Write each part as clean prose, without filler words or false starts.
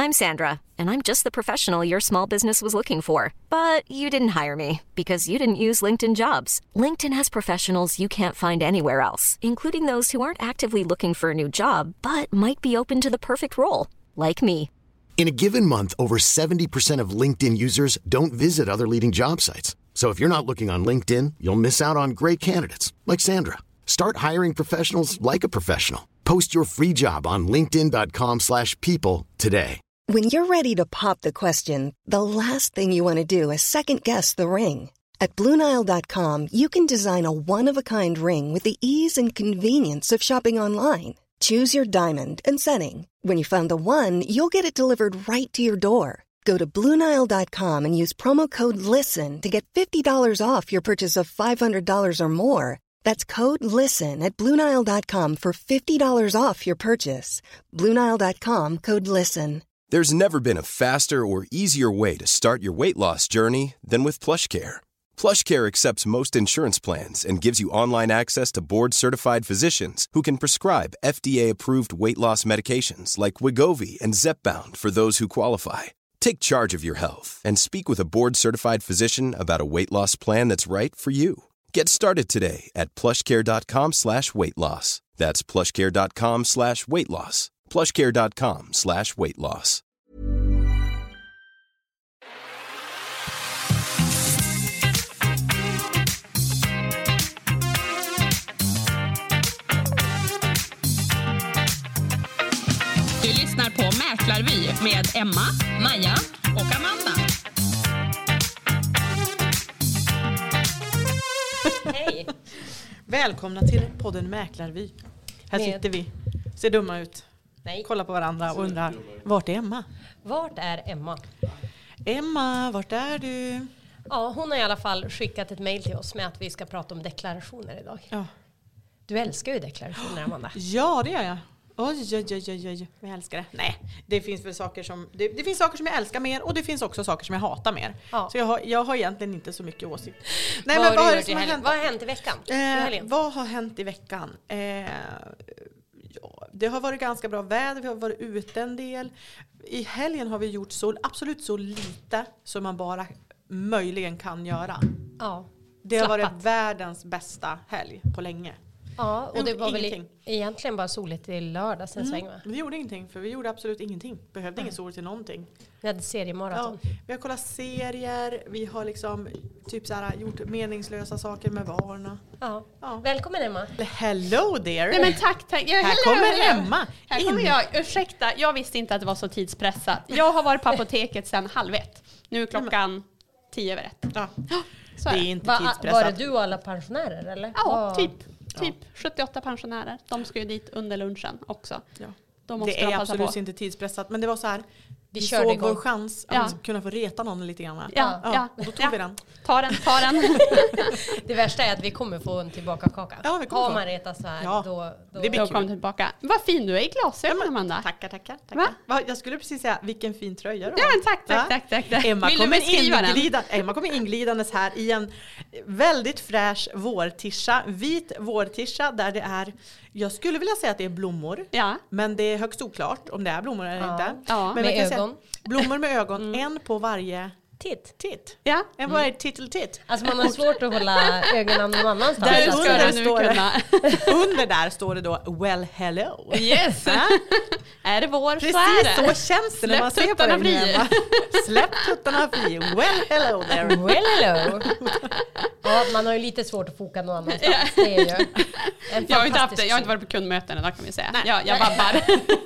I'm Sandra, and I'm just the professional your small business was looking for. But you didn't hire me because you didn't use LinkedIn Jobs. LinkedIn has professionals you can't find anywhere else, including those who aren't actively looking for a new job, but might be open to the perfect role, like me. In a given month, over 70% of LinkedIn users don't visit other leading job sites. So if you're not looking on LinkedIn, you'll miss out on great candidates like Sandra. Start hiring professionals like a professional. Post your free job on linkedin.com/people today. When you're ready to pop the question, the last thing you want to do is second-guess the ring. At BlueNile.com, you can design a one-of-a-kind ring with the ease and convenience of shopping online. Choose your diamond and setting. When you find the one, you'll get it delivered right to your door. Go to BlueNile.com and use promo code LISTEN to get $50 off your purchase of $500 or more. That's code LISTEN at BlueNile.com for $50 off your purchase. BlueNile.com, code LISTEN. There's never been a faster or easier way to start your weight loss journey than with PlushCare. PlushCare accepts most insurance plans and gives you online access to board-certified physicians who can prescribe FDA-approved weight loss medications like Wegovy and Zepbound for those who qualify. Take charge of your health and speak with a board-certified physician about a weight loss plan that's right for you. Get started today at plushcare.com/weightloss. That's plushcare.com/weightloss. plushcare.com/weightloss. Du lyssnar på Mäklarvy med Emma, Maja och Amanda. Hej! Välkomna till podden Mäklarvy. Här sitter vi, ser dumma ut, kollar på varandra och undrar, vart är Emma? Vart är Emma? Emma, vart är du? Ja, hon har i alla fall skickat ett mejl till oss med att vi ska prata om deklarationer idag. Ja. Du älskar ju deklarationer, Amanda. Ja, det gör jag. Oj, jag älskar det. Nej, det finns väl saker som det finns saker som jag älskar mer och det finns också saker som jag hatar mer. Ja. Så jag har egentligen inte så mycket åsikt. Nej, vad men har hänt i veckan? Vad har hänt i veckan? Det har varit ganska bra väder, vi har varit ute en del. I helgen har vi gjort absolut så lite som man bara möjligen kan göra. Ja. Det har varit världens bästa helg på länge. Ja, och det var väl egentligen bara soligt i lördag sen sväng, va? Vi gjorde ingenting, för vi gjorde absolut ingenting. Behövde ingen sol till någonting. Vi hade seriemaraton. Ja, vi har kollat serier, vi har liksom typ så här gjort meningslösa saker med barnen. Ja. Välkommen, Emma. Hello there. Nej, men tack. Här kommer Emma. Här kommer jag. Ursäkta, jag visste inte att det var så tidspressat. Jag har varit på apoteket sedan 12:30. Nu är klockan 10:01. Ja. Så det är inte tidspressat. Var det du och alla pensionärer, eller? Ja, typ 78 pensionärer. De ska ju dit under lunchen också. Ja. Det är absolut inte tidspressat. Men det var så här, vi såg vår chans att kunna få reta någon lite grann. Ja. Och då tog vi den. Ta den. Det värsta är att vi kommer få en tillbaka kaka. Ja, vi kommer Har man retat så här, då kommer tillbaka. Vad fin du är i glasögon, Amanda. Tackar. Jag skulle precis säga, vilken fin tröja du har. Ja, men tack. Emma kommer inglidandes här i en väldigt fräsch vårtischa. Vit vårtischa där det är, jag skulle vilja säga att det är blommor. Ja. Men det är högst oklart om det är blommor eller inte. Ja. Men med ögon. Blommor med ögon, en på varje titt. Ja. En på varje titt. Alltså man har svårt att hålla ögonen någon annanstans. Under där står det då, well hello. Yes. Är det vår? Precis, så är det. Så känns det när man ser på den. Släpp tuttarna fri. Well hello there. Well hello. Ja, man har ju lite svårt att foka någon annanstans. Det är ju jag har inte varit på kundmöten idag, kan vi säga. Jag vabbar.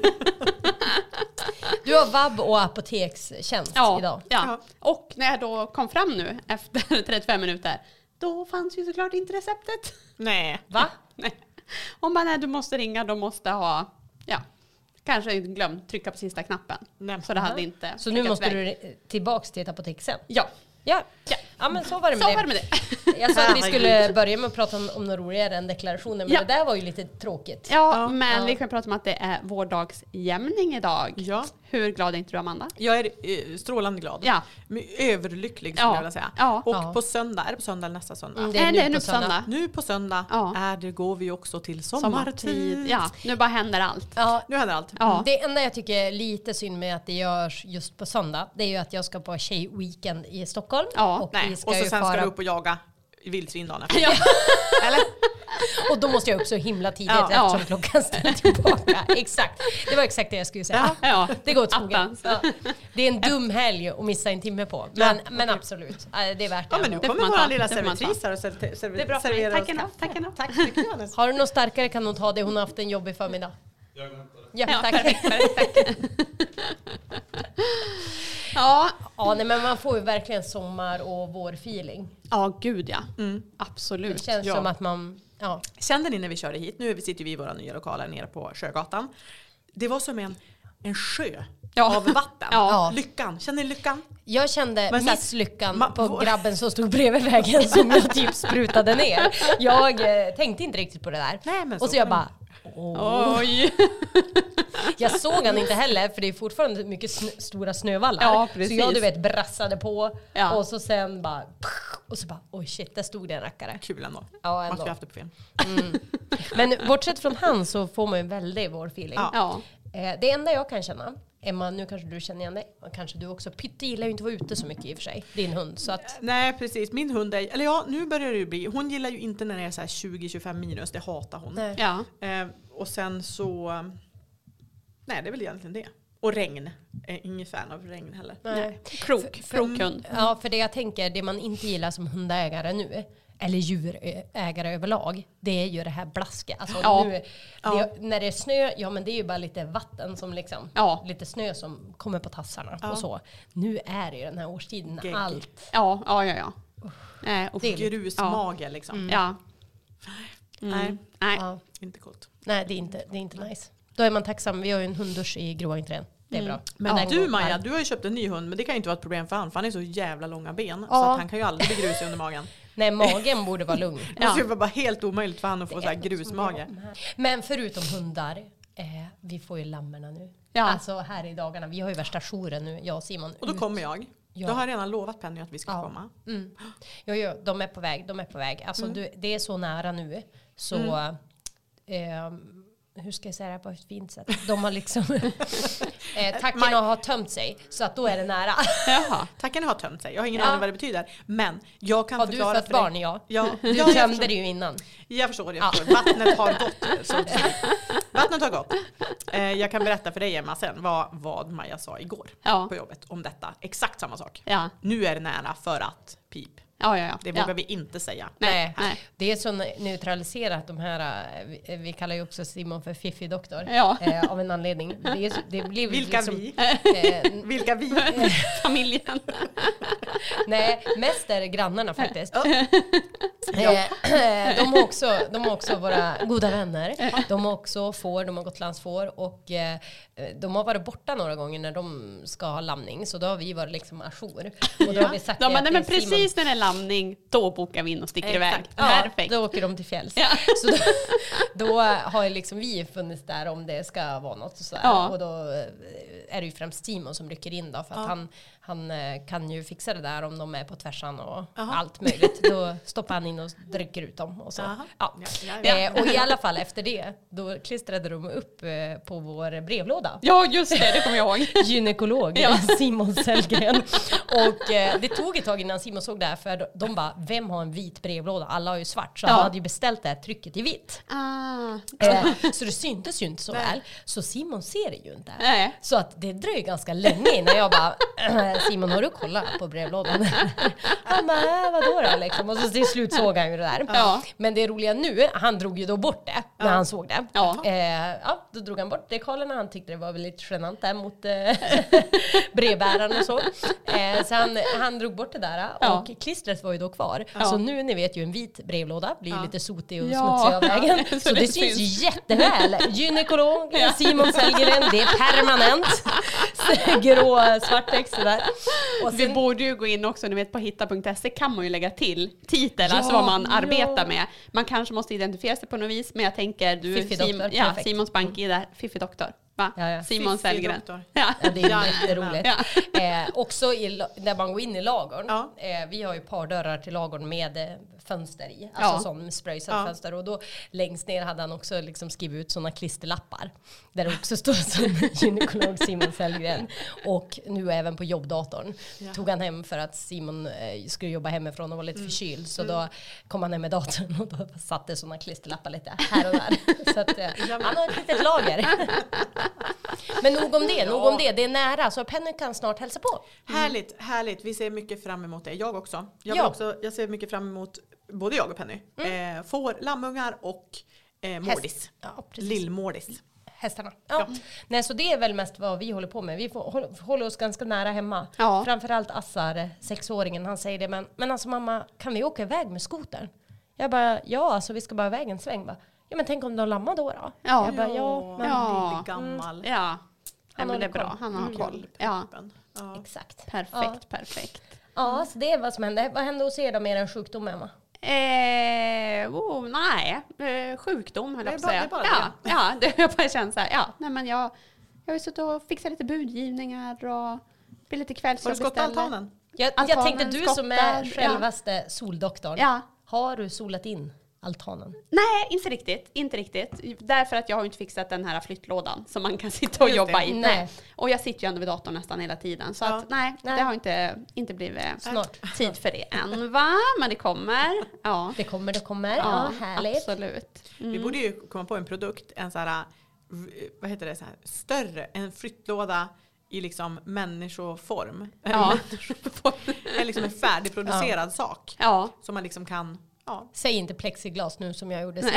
Du har vabb och apotekstjänst idag. Ja. Och när jag då kom fram nu efter 35 minuter, då fanns ju såklart inte receptet. Nej. Va? Nej. Om man är, du måste ringa, då måste ha, kanske glömt trycka på sista knappen. Nej. Så det hade inte. Så nu måste du tillbaks till ett apotek sen? Ja, men så var det med det. Jag sa att vi skulle börja med att prata om något roligare än deklarationer, men det där var ju lite tråkigt. Men vi kan prata om att det är vårdagsjämning idag. Ja. Hur glad är inte du, Amanda? Jag är strålande glad. Ja. Överlycklig skulle jag vilja säga. Ja. Och på söndag, är det på söndag eller nästa söndag? Det är nu på söndag. Nu på söndag går vi också till sommartid. Ja, nu bara händer allt. Ja. Nu händer allt. Ja. Det enda jag tycker är lite synd med att det görs just på söndag, det är ju att jag ska på tjejweekend i Stockholm. Ja. Och, och så sen ska du upp och jaga vildsvin dagen efter. Ja. Eller? Och då måste jag upp så himla tidigt eftersom klockan ställer tillbaka. Exakt. Det var exakt det jag skulle säga. Ja. Det går åt skogen. Ja. Det är en dum helg att missa en timme på. Men absolut, det är värt det. Ja, men nu kommer våra lilla servitris här och serverar oss. Tack. Tack så mycket, Johannes. Har du något starkare kan hon ta det. Hon har haft en jobbig förmiddag. Jag väntar. Ja, tack. Perfekt. Ja, nej, men man får ju verkligen sommar- och vårfeeling. Ja, gud ja. Absolut. Det känns som att man... Ja. Kände ni när vi körde hit? Nu sitter vi i våra nya lokaler nere på Sjögatan. Det var som en sjö av vatten. Ja. Lyckan. Känner ni lyckan? Jag kände Men misslyckan på grabben som stod bredvid vägen som jag typ sprutade ner. Jag tänkte inte riktigt på det där. Nej, men och så jag bara... Oj. Jag såg han inte heller för det är fortfarande mycket stora snövallar. Ja, precis. Så jag brassade på och så sen bara... Och så bara, oj shit, där stod det en rackare. Kul ändå. Ja, Man ska ha haft det på film. Men bortsett från han så får man ju väldigt vårfeeling. Ja. Det enda jag kan känna, Emma, nu kanske du känner igen dig. Och kanske du också. Pytte gillar ju inte att vara ute så mycket i och för sig. Din hund. Så att... Nej, precis. Min hund är... Eller nu börjar det ju bli... Hon gillar ju inte när det är så här 20-25 minus. Det hatar hon. Nej. Ja. Och sen så... Nej, det är väl egentligen det. Och regn. Ingen fan av regn heller. Nej. Krokhund. Ja, för det jag tänker, det man inte gillar som hundägare nu, eller djurägare överlag, det är ju det här blasket. Alltså nu, när det är snö, men det är ju bara lite vatten som liksom, lite snö som kommer på tassarna och så. Nu är det ju den här årstiden Gegg. allt. Ja. Och grusmage liksom. Ja. Nej, Ja. inte coolt. Nej, det är inte nice. Då är man tacksam. Vi har ju en hunddusch i Gråentrén. Det är bra. Men du Maja, du har ju köpt en ny hund, men det kan ju inte vara ett problem för han är så jävla långa ben så att han kan ju aldrig bli grusig under magen. Nej, magen borde vara lugn. Det måste ju vara bara helt omöjligt för han att få så här grusmage. Men förutom hundar, vi får ju lammerna nu. Ja. Alltså här i dagarna, vi har ju värsta jouren nu, jag och Simon. Och då kommer jag. Ja. Då har jag redan lovat Penny att vi ska komma. Jo, de är på väg. Alltså det är så nära nu. Så hur ska jag säga det här på ett fint sätt? De har liksom tackorna har tömt sig. Så att då är det nära. Jaha. Tackorna har tömt sig. Jag har ingen aning vad det betyder. Men jag kan förklara för dig. Har du fått barn? Ja. Du tömde det ju innan. Jag förstår. Vattnet har gått. Vattnet har gått. Jag kan berätta för dig Emma sen vad Maja sa igår på jobbet om detta. Exakt samma sak. Ja. Nu är det nära för att pip. Ja. Det vågar vi inte säga. Nej. Det är så neutraliserat de här, vi kallar ju också Simon för Fiffi-doktor av en anledning. Det blir vilka liksom, vi? Vilka vi? Familjen. Nej, mest är det grannarna faktiskt. De har också våra goda vänner. De har också får, de har gotlandsfår och de har varit borta några gånger när de ska ha lamning. Så då har vi varit liksom ajour. Och då har vi sagt men precis när det är lamning, då bokar vi in och sticker iväg. Perfekt. Då åker de till fjälls. Ja. Så då har liksom vi funnits där om det ska vara något. Och, och då är det ju främst Simon som rycker in då, för att han kan ju fixa det där om de är på tvärsan och allt möjligt. Då stoppar han in och dricker ut dem. Och, så. Och i alla fall efter det, då klistrade de upp på vår brevlåda. Ja, just det kommer jag ihåg. Gynekolog, Simon Sellgren. Och det tog ett tag innan Simon såg det här, för de bara, vem har en vit brevlåda? Alla har ju svart, så han hade ju beställt det här trycket i vitt. Så det syntes ju inte så väl. Så Simon ser det ju inte. Nej. Så att det dröjer ganska länge innan jag bara, Simon, har du kollat på brevlådan? Han bara, vadå då? Liksom. Och så till slut såg han ju det där. Ja. Men det roliga nu, han drog ju då bort det när han såg det. Då drog han bort dekalerna. Han tyckte det var väl lite genant där mot brevbäraren och så. Så han drog bort det där och klistret var ju då kvar. Så nu, ni vet ju, en vit brevlåda blir ju lite sotig och smutsig av vägen. Så det syns ju jätteväl. Gynekolog, Simon Sellgren, det är permanent. Grå svart text där. Och sen, vi borde ju gå in också, ni vet på hitta.se kan man ju lägga till titel, alltså vad man arbetar med. Man kanske måste identifiera sig på något vis, men jag tänker du Simons banki där, Fiffi-doktor. Va? Ja. Simon Sellgren. Ja, det är jätteroligt. Också när man går in i lagorn. Vi har ju pardörrar till lagorn med fönster i. Alltså sån spröjsat fönster. Och då längst ner hade han också liksom skrivit ut såna klisterlappar. Där det också står som gynekolog Simon Sellgren. Och nu även på jobbdatorn. Tog han hem för att Simon skulle jobba hemifrån och var lite förkyld. Så då kom han hem med datorn och då satte såna klisterlappar lite här och där. Så att, han har ett litet lager. Men nog om det. Det är nära, så Penny kan snart hälsa på. Härligt. Vi ser mycket fram emot det. Jag också. Jag ser mycket fram emot både jag och Penny. Får lammungar och mårdis. Lillmårdis. Hästarna. Nej, så det är väl mest vad vi håller på med. Vi håller oss ganska nära hemma. Framförallt Assar, 6-åringen, han säger det. Men alltså mamma, kan vi åka iväg med skotern? Jag bara, alltså vi ska bara iväg en sväng. Ja, men tänk om de lammar då? Jag bara, men lite gammal. Men det är bra. Han har koll. Exakt. Perfekt. Ja, så det är vad som händer. Vad händer hos er då med en sjukdom, Emma? Sjukdom höll jag på att säga. Det bara känns så här. Men jag har suttit och fixat lite budgivningar och blir lite kvällsjobb. Har du skottat altanen? Jag tänkte du som är självaste soldoktorn. Har du solat in altanen? Nej, inte riktigt. Därför att jag har inte fixat den här flyttlådan som man kan sitta och jobba i. Nej. Och jag sitter ju ändå vid datorn nästan hela tiden. Så att, nej, det har inte blivit snart tid för det än, va? Men det kommer. Ja. Det kommer. Ja, härligt. Absolut. Vi borde ju komma på en produkt, en så här, vad heter det, så här, större, en flyttlåda i liksom människoform. En liksom en färdigproducerad sak. Som man liksom kan... Säg inte plexiglas nu som jag gjorde.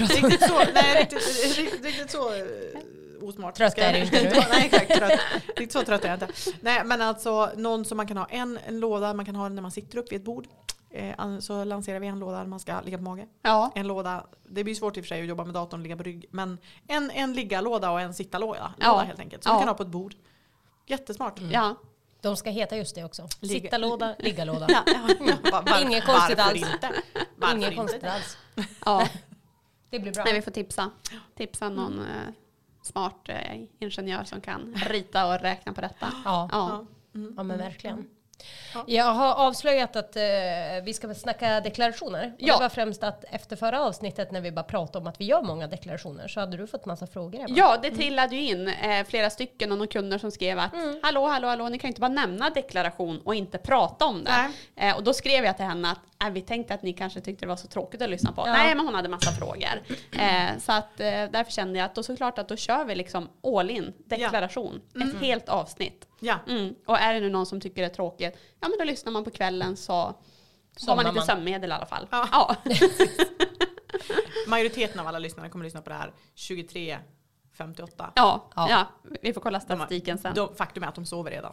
Riktigt så osmart. Trött är det inte nu. Nej, exakt. Riktigt så trött är jag inte. Nej, men alltså någon som man kan ha en låda man kan ha när man sitter upp vid ett bord. Så lanserar vi en låda där man ska ligga på mage. En låda, det blir svårt i och för sig att jobba med datorn och ligga på rygg. Men en liggarlåda och en sittarlåda helt enkelt. Som man kan ha på ett bord. Jättesmart. De ska heta just det också. Sittarlåda, liggarlåda. Inget konstigt alls. Inget konstigt alls. Det blir bra. Nej, vi får tipsa någon smart ingenjör som kan rita och räkna på detta. Ja, men verkligen. Jag har avslöjat att vi ska snacka deklarationer. Det var främst att efter förra avsnittet när vi bara pratade om att vi gör många deklarationer så hade du fått massa frågor. Ja, det trillade ju in flera stycken och några kunder som skrev att hallå, ni kan inte bara nämna deklaration och inte prata om det. Och då skrev jag till henne att vi tänkte att ni kanske tyckte det var så tråkigt att lyssna på. Nej, men hon hade massa frågor. Så att därför kände jag att då såklart att då kör vi liksom all in deklaration. Ett helt avsnitt. Och är det nu någon som tycker det är tråkigt, men då lyssnar man på kvällen så har man lite sömnmedel i alla fall. Majoriteten av alla lyssnare kommer lyssna på det här 23:58. Ja, vi får kolla statistiken sen. Faktum är att de sover redan. De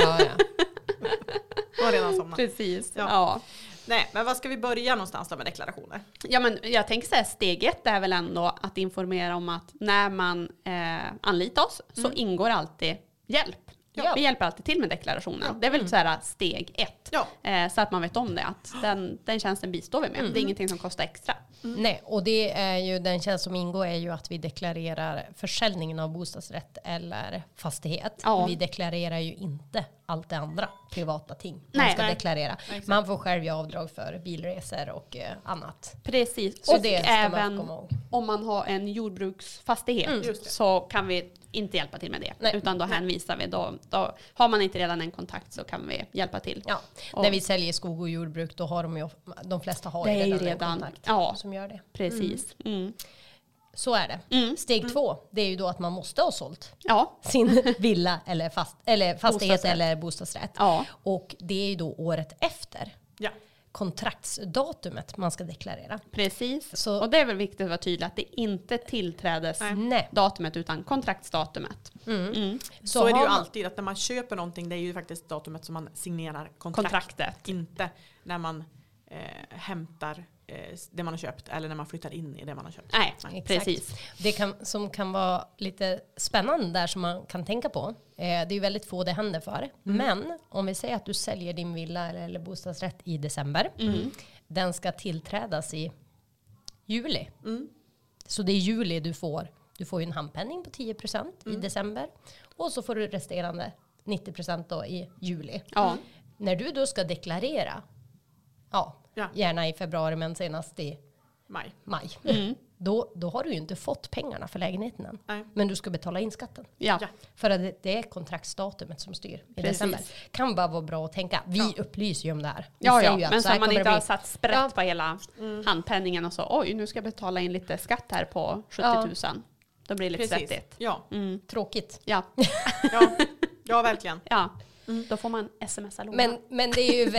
har redan somnat. Precis. Nej, men vad ska vi börja någonstans då med deklarationer? Ja, men jag tänker så här, steg 1 är väl ändå att informera om att när man anlitar oss så ingår alltid hjälp. Vi hjälper alltid till med deklarationen. Det är väl så här steg 1. Så att man vet om det. Att den tjänsten bistår vi med. Det är ingenting som kostar extra. Nej, och det är ju den tjänst som ingår är ju att vi deklarerar försäljningen av bostadsrätt eller fastighet. Vi deklarerar ju inte allt det andra privata ting man ska deklarera. Man får själv göra avdrag för bilresor och annat. Precis. Så och det även om man har en jordbruksfastighet så kan vi inte hjälpa till med det. Nej. Utan då hänvisar vi. Då har man inte redan en kontakt så kan vi hjälpa till. När vi säljer skog och jordbruk då har de flesta har ju redan en kontakt som gör det. Precis. Så är det. Steg 2, det är ju då att man måste ha sålt sin villa eller fastighet eller bostadsrätt. Och det är ju då året efter. Kontraktsdatumet man ska deklarera. Precis. Och det är väl viktigt att vara tydlig att det inte tillträdes datumet utan kontraktsdatumet. Så är det ju alltid att när man köper någonting, det är ju faktiskt datumet som man signerar kontraktet. Inte när man hämtar det man har köpt eller när man flyttar in i det man har köpt. Nej, precis. Det som kan vara lite spännande där som man kan tänka på. Det är ju väldigt få det händer för. Men om vi säger att du säljer din villa eller bostadsrätt i december. Den ska tillträdas i juli. Så det är juli du får Du får ju en handpenning på 10% i december. Och så får du resterande 90% då i juli. När du då ska deklarera, gärna i februari men senast i maj. Då har du ju inte fått pengarna för lägenheten än. Nej. Men du ska betala in skatten. Ja. För att det är kontraktsdatumet som styr i december. Kan bara vara bra att tänka. Vi upplyser ju om det här. Men så man inte har satt sprätt på hela handpenningen och så. Oj, nu ska jag betala in lite skatt här på 70 000. Då blir det lite svettigt. Ja. Tråkigt. Ja, verkligen. Ja. Då får man smsa-låna. Men det är ju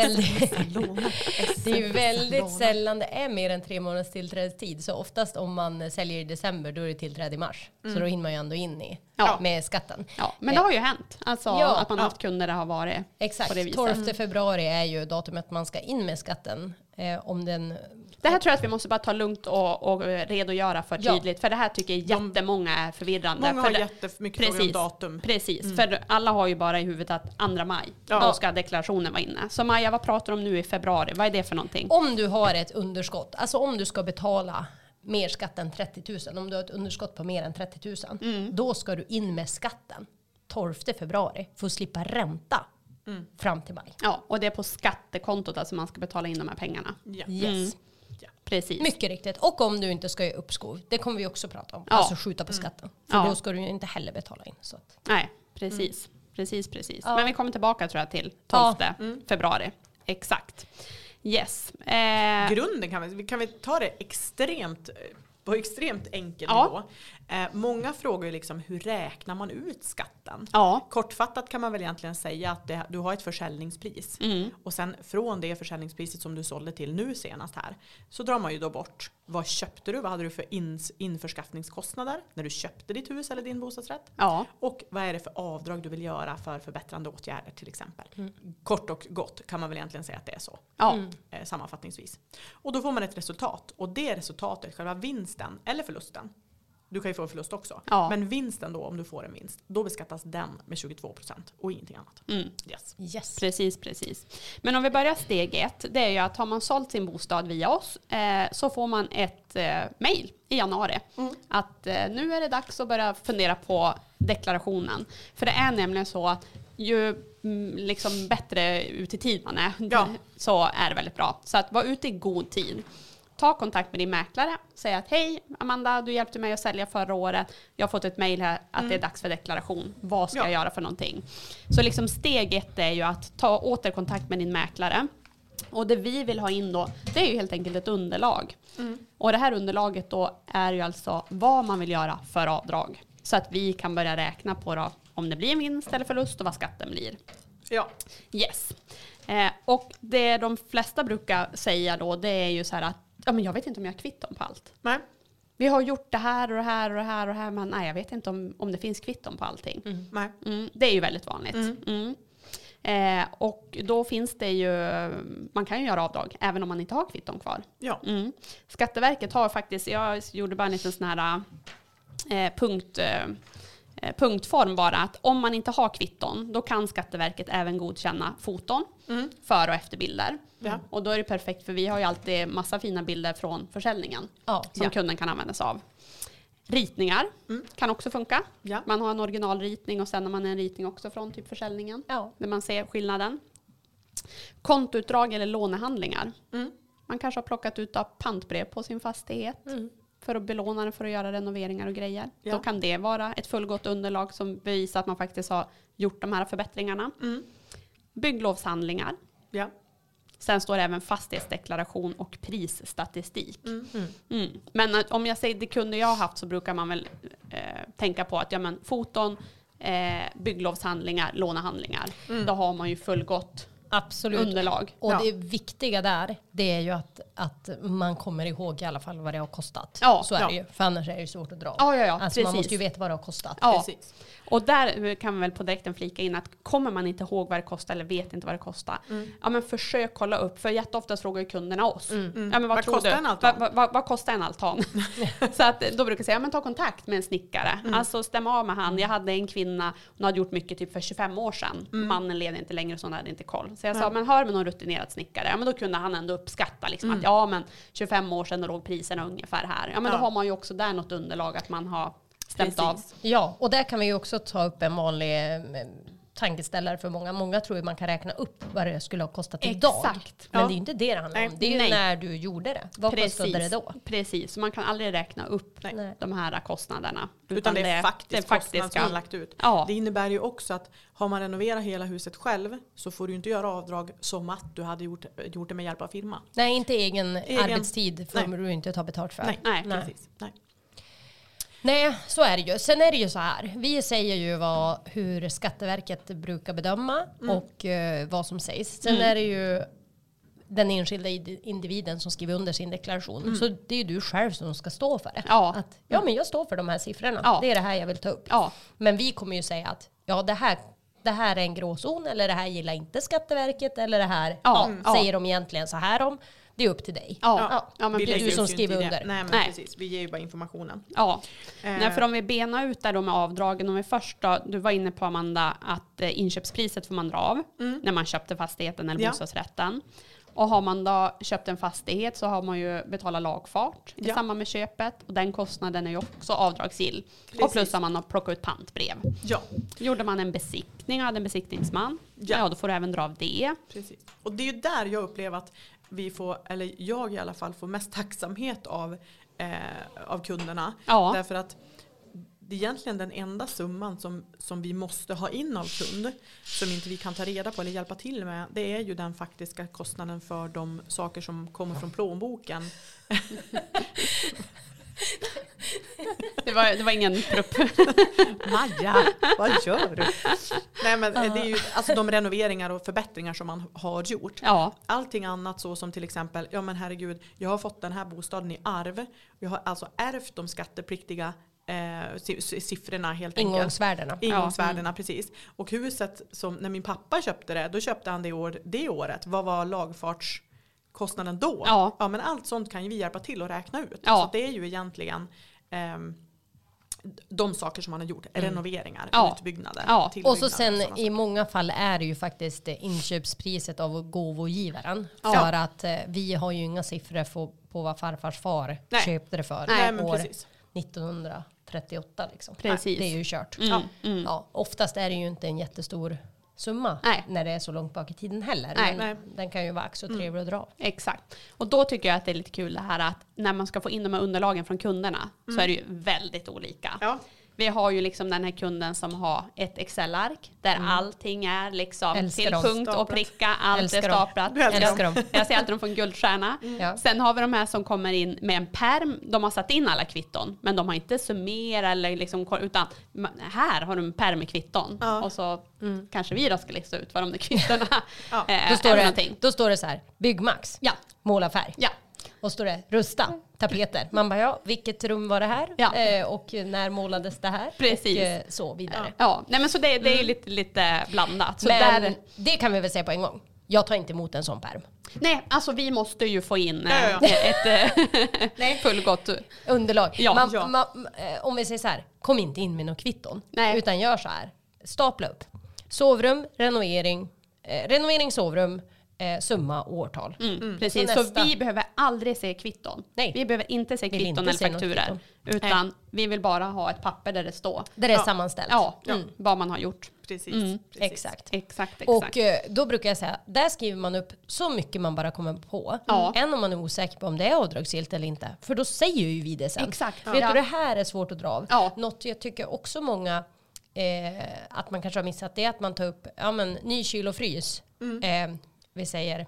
väldigt sällan det är mer än 3 månaders tillträdestid. Så oftast om man säljer i december, då är det tillträde i mars. Så då hinner man ju ändå in med skatten. Ja, men det har ju hänt. Alltså att man har haft kunder där har varit på det viset. 12 februari är ju datumet man ska in med skatten. Det här tror jag att vi måste bara ta lugnt och redogöra för tydligt. För det här tycker jag jättemånga är förvirrande. Många har jättemycket frågor om datum. Precis, för alla har ju bara i huvudet att 2 maj, då ska deklarationen vara inne. Så Maja, vad pratar du om nu i februari? Vad är det för någonting? Om du har ett underskott, alltså om du ska betala mer skatt än 30 000, om du har ett underskott på mer än 30 000, då ska du in med skatten 12 februari för att slippa ränta. Fram till maj. Ja, och det är på skattekontot, alltså man ska betala in de här pengarna. Yes. Precis. Mycket riktigt. Och om du inte ska göra uppskov, det kommer vi också prata om. Alltså skjuta på skatten. För då ska du inte heller betala in. Så att. Nej, precis. Precis. Men vi kommer tillbaka tror jag till 12 februari. Exakt. Yes. Grunden kan vi ta det på extremt enkel nivå. Många frågar liksom, hur räknar man ut skatten? Kortfattat kan man väl egentligen säga att du har ett försäljningspris. Och sen från det försäljningspriset som du sålde till nu senast här, så drar man ju då bort, vad köpte du? Vad hade du för införskaffningskostnader när du köpte ditt hus eller din bostadsrätt? Och vad är det för avdrag du vill göra för förbättrande åtgärder till exempel? Kort och gott kan man väl egentligen säga att det är så. Sammanfattningsvis. Och då får man ett resultat. Och det resultatet, själva vinsten eller förlusten, du kan ju få en förlust också. Men vinsten då, om du får en vinst, då beskattas den med 22% och ingenting annat. Yes. Precis. Men om vi börjar steg 1, det är ju att har man sålt sin bostad via oss, så får man ett mejl i januari. Att nu är det dags att börja fundera på deklarationen. För det är nämligen så att ju liksom bättre ut i tid man är, så är det väldigt bra. Så att vara ute i god tid. Ta kontakt med din mäklare. Säg att hej Amanda, du hjälpte mig att sälja förra året. Jag har fått ett mejl här att det är dags för deklaration. Vad ska jag göra för någonting? Så liksom steg 1 är ju att ta återkontakt med din mäklare. Och det vi vill ha in då, det är ju helt enkelt ett underlag. Och det här underlaget då är ju alltså vad man vill göra för avdrag. Så att vi kan börja räkna på då, om det blir en vinst eller förlust och vad skatten blir. Yes. Och det de flesta brukar säga då, det är ju så här att men jag vet inte om jag har kvitton på allt. Nej. Vi har gjort det här och det här och det här och det här, men nej, jag vet inte om det finns kvitton på allting. Det är ju väldigt vanligt. Och då finns det ju, man kan ju göra avdrag även om man inte har kvitton kvar. Skatteverket har faktiskt, jag gjorde bara en liten sån här punktform bara, att om man inte har kvitton, då kan Skatteverket även godkänna foton för- och efterbilder. Och då är det perfekt, för vi har ju alltid massa fina bilder från försäljningen som kunden kan använda sig av. Ritningar kan också funka. Man har en originalritning och sen har man en ritning också från typ försäljningen. Där man ser skillnaden. Kontoutdrag eller lånehandlingar. Man kanske har plockat ut av pantbrev på sin fastighet. För att belåna den för att göra renoveringar och grejer. Då kan det vara ett fullgott underlag som bevisar att man faktiskt har gjort de här förbättringarna. Bygglovshandlingar. Sen står det även fastighetsdeklaration och prisstatistik. Men om jag säger det kunde jag ha haft, så brukar man väl tänka på att foton, bygglovshandlingar, lånehandlingar. Då har man ju fullgott underlag. Och det viktiga där, det är ju att man kommer ihåg i alla fall vad det har kostat. Så är det ju, för annars är det svårt att dra. Alltså man måste ju veta vad det har kostat. Precis. Och där kan man väl på direkten flika in att kommer man inte ihåg vad det kostar eller vet inte vad det kostar, men försök kolla upp, för jätteofta frågar ju kunderna oss. Men vad kostar en altan? Vad kostar en altan? Så att då brukar jag säga, men ta kontakt med en snickare. Alltså stämma av med han. Jag hade en kvinna, hon hade gjort mycket typ för 25 år sedan. Mannen led inte längre, så hon hade inte koll. Så jag sa, men hör med någon rutinerad snickare. Men då kunde han ändå uppskatta liksom, att men 25 år sedan låg priserna ungefär här. Men då har man ju också där något underlag att man har stämt av. Ja, och där kan vi ju också ta upp en vanlig tankeställare för många. Många tror ju man kan räkna upp vad det skulle ha kostat idag. Exakt. Men det är ju inte det handlar om. Det är ju när du gjorde det. Vad kostade det då? Precis, så man kan aldrig räkna upp de här kostnaderna. Utan det är faktiskt kostnad som man lagt ut. Ja. Det innebär ju också att har man renoverat hela huset själv så får du inte göra avdrag som att du hade gjort det med hjälp av firma. Nej, inte egen arbetstid får du inte ta betalt för. Nej. Precis. Nej, så är det ju. Sen är det ju så här. Vi säger ju hur Skatteverket brukar bedöma och vad som sägs. Sen är det ju den enskilda individen som skriver under sin deklaration. Så det är ju du själv som ska stå för det. Ja. Men jag står för de här siffrorna. Ja. Det är det här jag vill ta upp. Ja. Men vi kommer ju säga att det här är en gråzon, eller det här gillar inte Skatteverket, eller det här säger de egentligen så här om. Det är upp till dig. Men det är du som skriver under. Nej, men precis. Vi ger ju bara informationen. Ja. Nej, för om vi benar ut där då med avdragen. Om vi först då, du var inne på Amanda att inköpspriset får man dra av när man köpte fastigheten eller bostadsrätten. Och har man då köpt en fastighet så har man ju betalat lagfart i samband med köpet. Och den kostnaden är ju också avdragsgill. Precis. Och plus har man plockat ut pantbrev. Ja. Gjorde man en besiktning, hade en besiktningsman. Ja, då får du även dra av det. Precis. Och det är ju där jag upplever att jag i alla fall får mest tacksamhet av kunderna. Ja. Därför att det är egentligen den enda summan som vi måste ha in av kund som inte vi kan ta reda på eller hjälpa till med. Det är ju den faktiska kostnaden för de saker som kommer från plånboken. Det var ingen prupp. Maja, vad gör du? Nej, men det är ju alltså de renoveringar och förbättringar som man har gjort. Ja. Allting annat så som till exempel, ja men herregud, jag har fått den här bostaden i arv. Jag har alltså ärvt de skattepliktiga siffrorna helt enkelt. Ingångsvärdena, precis. Och huset som när min pappa köpte det, då köpte han det året. Vad var lagfartskostnaden då? Ja, men allt sånt kan ju vi hjälpa till att räkna ut. Så det är ju egentligen de saker som man har gjort, renoveringar, utbyggnader. Ja. Och så sen i många fall är det ju faktiskt inköpspriset av gåvogivaren. För att vi har ju inga siffror på vad farfars far köpte det för. Nej, men precis. 1938 liksom. Precis. Det är ju kört. Ja, oftast är det ju inte en jättestor summa när det är så långt bak i tiden heller. Men den kan ju vara så trevlig att dra. Exakt. Och då tycker jag att det är lite kul det här att när man ska få in de här underlagen från kunderna så är det ju väldigt olika. Ja. Vi har ju liksom den här kunden som har ett Excel-ark där allting är liksom till punkt och pricka. Allt är staplat. Jag ser alltid dem från guldstjärna. Sen har vi de här som kommer in med en perm. De har satt in alla kvitton, men de har inte summerat eller liksom, utan här har de en perm med kvitton. Och så kanske vi då ska lista ut vad de där kvittona då står det så här, Byggmax, måla färg. Ja. Och står det rusta tapeter. Man bara, vilket rum var det här? Ja. Och när målades det här? Precis. Och så vidare. Ja. Nej, men så det är lite blandat. Så men det kan vi väl säga på en gång. Jag tar inte emot en sån perm. Nej, alltså vi måste ju få in ett fullgott underlag. Om vi säger så här, kom inte in med någon kvitton. Nej. Utan gör så här, stapla upp. Sovrum, renovering sovrum, summa och årtal. Precis, så vi behöver aldrig se kvitton. Nej. Vi behöver inte se kvitton eller fakturer. Utan vi vill bara ha ett papper där det står. Där det är sammanställt. Vad man har gjort. Precis. Exakt. Och då brukar jag säga, där skriver man upp så mycket man bara kommer på. Än om man är osäker på om det är avdragsgillt eller inte. För då säger ju vi det sen. Exakt. Vet du, det här är svårt att dra av. Något jag tycker också många att man kanske har missat det är att man tar upp ny kyl och frys. Vi säger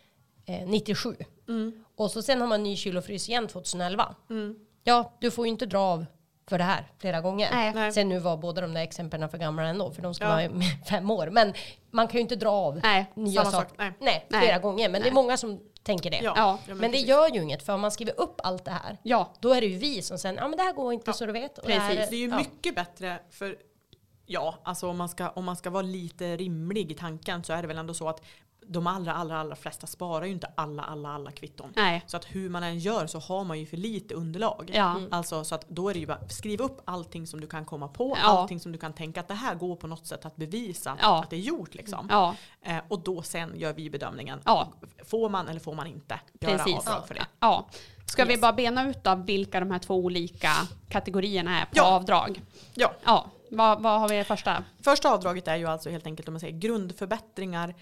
97. Och så sen har man ny kyl och frys igen 2011. Ja, du får ju inte dra av för det här flera gånger. Nej. Sen nu var båda de där exemplen för gamla ändå, för de ska vara 5 år. Men man kan ju inte dra av nya saker flera gånger. Men det är många som tänker det. Men det gör ju inget, för om man skriver upp allt det här, då är det ju vi som sen, men det här går inte så du vet. Och precis. Det är ju mycket bättre för, alltså om man ska vara lite rimlig i tanken, så är det väl ändå så att de allra flesta sparar ju inte alla kvitton. Nej. Så att hur man än gör så har man ju för lite underlag. Alltså så att då är det ju bara skriv upp allting som du kan komma på, allting som du kan tänka att det här går på något sätt att bevisa att det är gjort liksom. Och då sen gör vi bedömningen. Får man eller får man inte göra avdrag för det? Ska vi bara bena ut av vilka de här 2 olika kategorierna är på avdrag? Ja. Vad har vi första? Första avdraget är ju alltså helt enkelt om man säger grundförbättringar,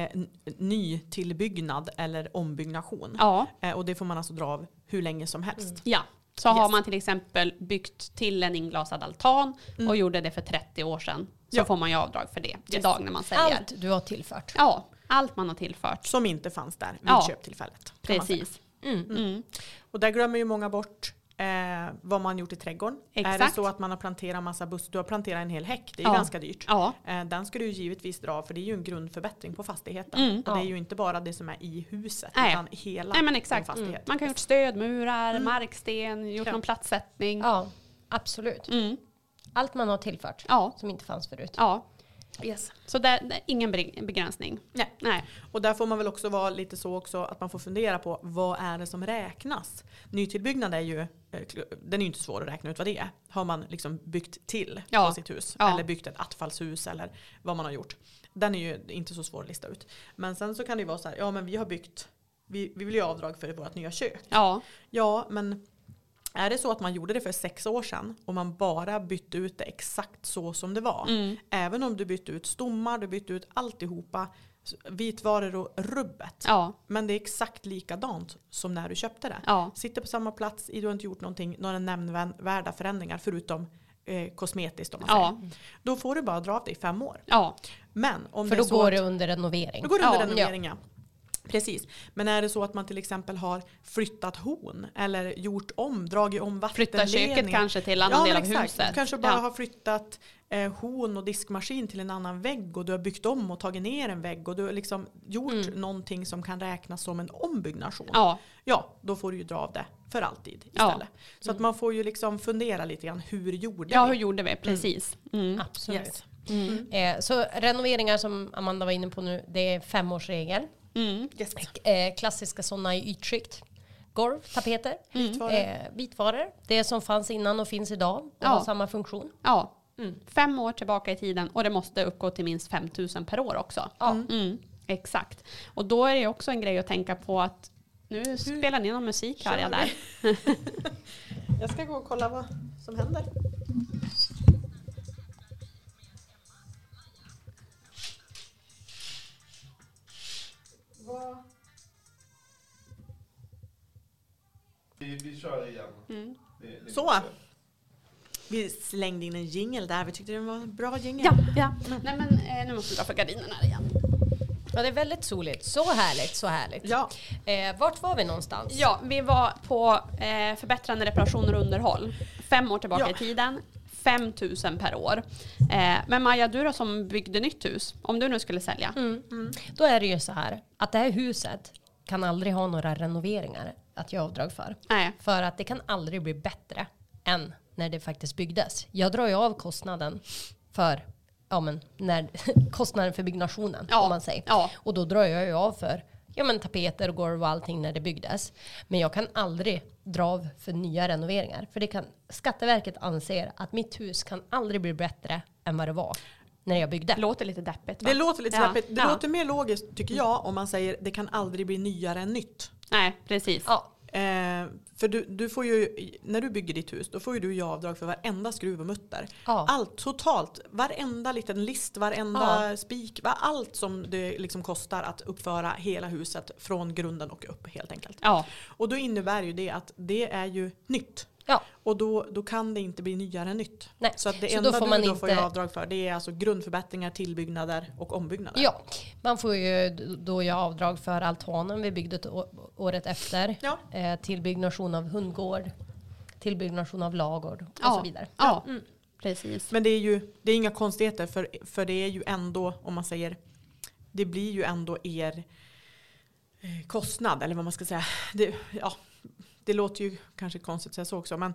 ny tillbyggnad eller ombyggnation. Ja. Och det får man alltså dra av hur länge som helst. Ja. Så har man till exempel byggt till en inglasad altan och gjorde det för 30 år sedan, så får man ju avdrag för det idag när man säljer. Allt du har tillfört. Ja, allt man har tillfört. Som inte fanns där vid köptillfället. Precis. Och där glömmer ju många bort vad man gjort i trädgården. Exakt. Är det så att man har planterat massa du har planterat en hel häck, det är ju ganska dyrt. Ja. Den ska du ju givetvis dra, för det är ju en grundförbättring på fastigheten. Och det är ju inte bara det som är i huset, utan hela fastigheten. Man kan ha gjort stödmurar, marksten, gjort någon platssättning. Ja, absolut. Allt man har tillfört som inte fanns förut. Ja. Yes. Så det är ingen begränsning. Nej. Och där får man väl också vara lite så också att man får fundera på vad är det som räknas. Nytillbyggnad är ju, den är ju inte svår att räkna ut vad det är. Har man liksom byggt till på sitt hus eller byggt ett attfallshus eller vad man har gjort. Den är ju inte så svår att lista ut. Men sen så kan det ju vara så här, men vi har byggt, vi vill ju avdrag för vårt nya kök. Ja, men är det så att man gjorde det för 6 år sedan och man bara bytte ut det exakt så som det var. Även om du bytte ut stommar, du bytte ut alltihopa, vitvaror och rubbet. Ja. Men det är exakt likadant som när du köpte det. Ja. Sitter på samma plats, du har inte gjort några nämnvärda förändringar förutom kosmetiskt om man säger. Då får du bara dra av det i 5 år. Ja. Men om för det då går det under renovering. Då går det under renovering, ja. Precis. Men är det så att man till exempel har flyttat horn eller gjort dragit om vattenledning. Flytta köket kanske till en annan del av huset. Du kanske bara har flyttat horn och diskmaskin till en annan vägg och du har byggt om och tagit ner en vägg och du har liksom gjort någonting som kan räknas som en ombyggnation. Ja, då får du ju dra av det för alltid istället. Så att man får ju liksom fundera lite grann, hur gjorde vi? Ja, hur gjorde vi? Precis. Absolut. Yes. Så renoveringar som Amanda var inne på nu, det är 5-årsregel. Yes. Klassiska sådana i ytskikt. Golv, tapeter, vitvaror. Det som fanns innan och finns idag och har samma funktion. 5 år tillbaka i tiden och det måste uppgå till minst 5 000 per år också. Exakt. Och då är det också en grej att tänka på att nu spelar ni någon musik här där. Jag ska gå och kolla vad som händer. Vi kör igen. Så. Vi slängde in en jingle där. Vi tyckte det var en bra jingle. Ja. Nej, men nu måste vi dra för gardinerna igen. Ja, det är väldigt soligt. Så härligt. Ja. Vart var vi någonstans? Ja, vi var på förbättrande reparationer och underhåll. 5 år tillbaka i tiden. 5 000 per år. Men Maja, du då som byggde nytt hus, om du nu skulle sälja. Då är det ju så här att det här huset kan aldrig ha några renoveringar att göra avdrag för. Nej. För att det kan aldrig bli bättre än när det faktiskt byggdes. Jag drar ju av kostnaden för kostnaden för byggnationen om man säger. Ja. Och då drar jag ju av för tapeter och golv och allting när det byggdes. Men jag kan aldrig dra av för nya renoveringar. För Skatteverket anser att mitt hus kan aldrig bli bättre än vad det var när jag byggde. Det låter lite deppigt, va? Det låter lite deppigt. Det låter mer logiskt tycker jag om man säger det kan aldrig bli nyare än nytt. Nej, precis. Ja. För du får ju, när du bygger ditt hus, då får ju du göra avdrag för varenda skruv och mutter. Ja. Allt totalt, varenda liten list, varenda spik, allt som det liksom kostar att uppföra hela huset från grunden och upp helt enkelt. Ja. Och då innebär ju det att det är ju nytt. Ja. Och då kan det inte bli nyare än nytt. Nej. Så att det enda då får göra avdrag för, det är alltså grundförbättringar, tillbyggnader och ombyggnader. Ja, man får ju då göra avdrag för altanen vi byggde året efter. Ja. Tillbyggnation av hundgård, tillbyggnation av lagård och så vidare. Ja. Precis. Men det är inga konstigheter för det är ju ändå, om man säger, det blir ju ändå er kostnad, eller vad man ska säga. Det låter ju kanske konstigt att säga så också, men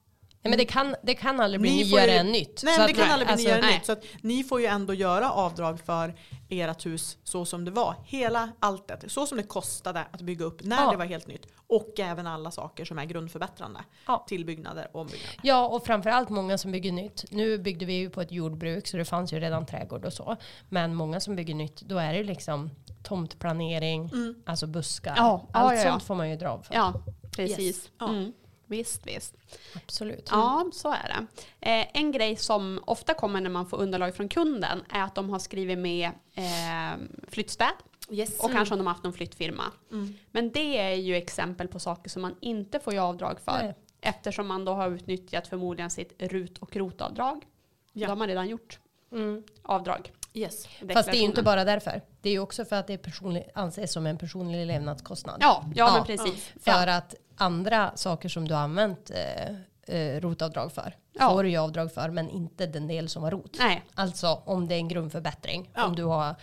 det kan aldrig bli nyare än nytt. Nej, så det kan aldrig bli nyare än nytt. Så att ni får ju ändå göra avdrag för ert hus så som det var. Hela alltet. Så som det kostade att bygga upp när det var helt nytt. Och även alla saker som är grundförbättrande. Tillbyggnader och ombyggnader. Ja, och framförallt många som bygger nytt. Nu byggde vi ju på ett jordbruk så det fanns ju redan trädgård och så. Men många som bygger nytt, då är det liksom tomtplanering, alltså buskar. Allt sånt får man ju dra av för. Ja. Precis. Yes. Ja. Visst. Absolut. Ja, så är det. En grej som ofta kommer när man får underlag från kunden är att de har skrivit med flyttstäd. Yes. Och kanske om de har haft någon flyttfirma. Men det är ju exempel på saker som man inte får göra avdrag för. Nej. Eftersom man då har utnyttjat förmodligen sitt RUT- och ROT-avdrag. Då har man redan gjort avdrag. Yes. Fast det är ju inte bara därför. Det är ju också för att det anses som en personlig levnadskostnad. Ja, men precis. För att andra saker som du har använt rotavdrag för får du ju avdrag för, men inte den del som var rot. Nej. Alltså om det är en grundförbättring. Om du har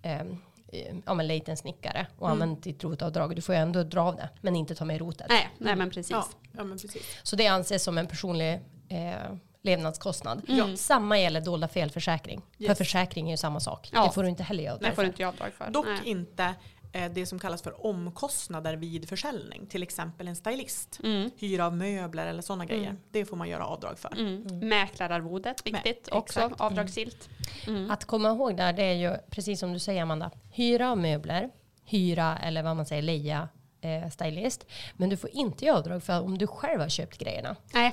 lejt en snickare och använt ditt rotavdrag, du får ju ändå dra av det, men inte ta med rotet. Nej, men precis. Ja, men precis. Så det anses som en personlig levnadskostnad. Samma gäller dolda felförsäkring. För försäkring är ju samma sak. Det får du inte heller göra avdrag för. Det får du inte göra avdrag för. Dock inte det som kallas för omkostnader vid försäljning. Till exempel en stylist. Hyra av möbler eller sådana grejer. Det får man göra avdrag för. Mäklararvodet, viktigt också. Avdragsgillt. Att komma ihåg där, det är ju precis som du säger, Amanda. Hyra av möbler, hyra eller vad man säger, leja stylist. Men du får inte göra avdrag för om du själv har köpt grejerna.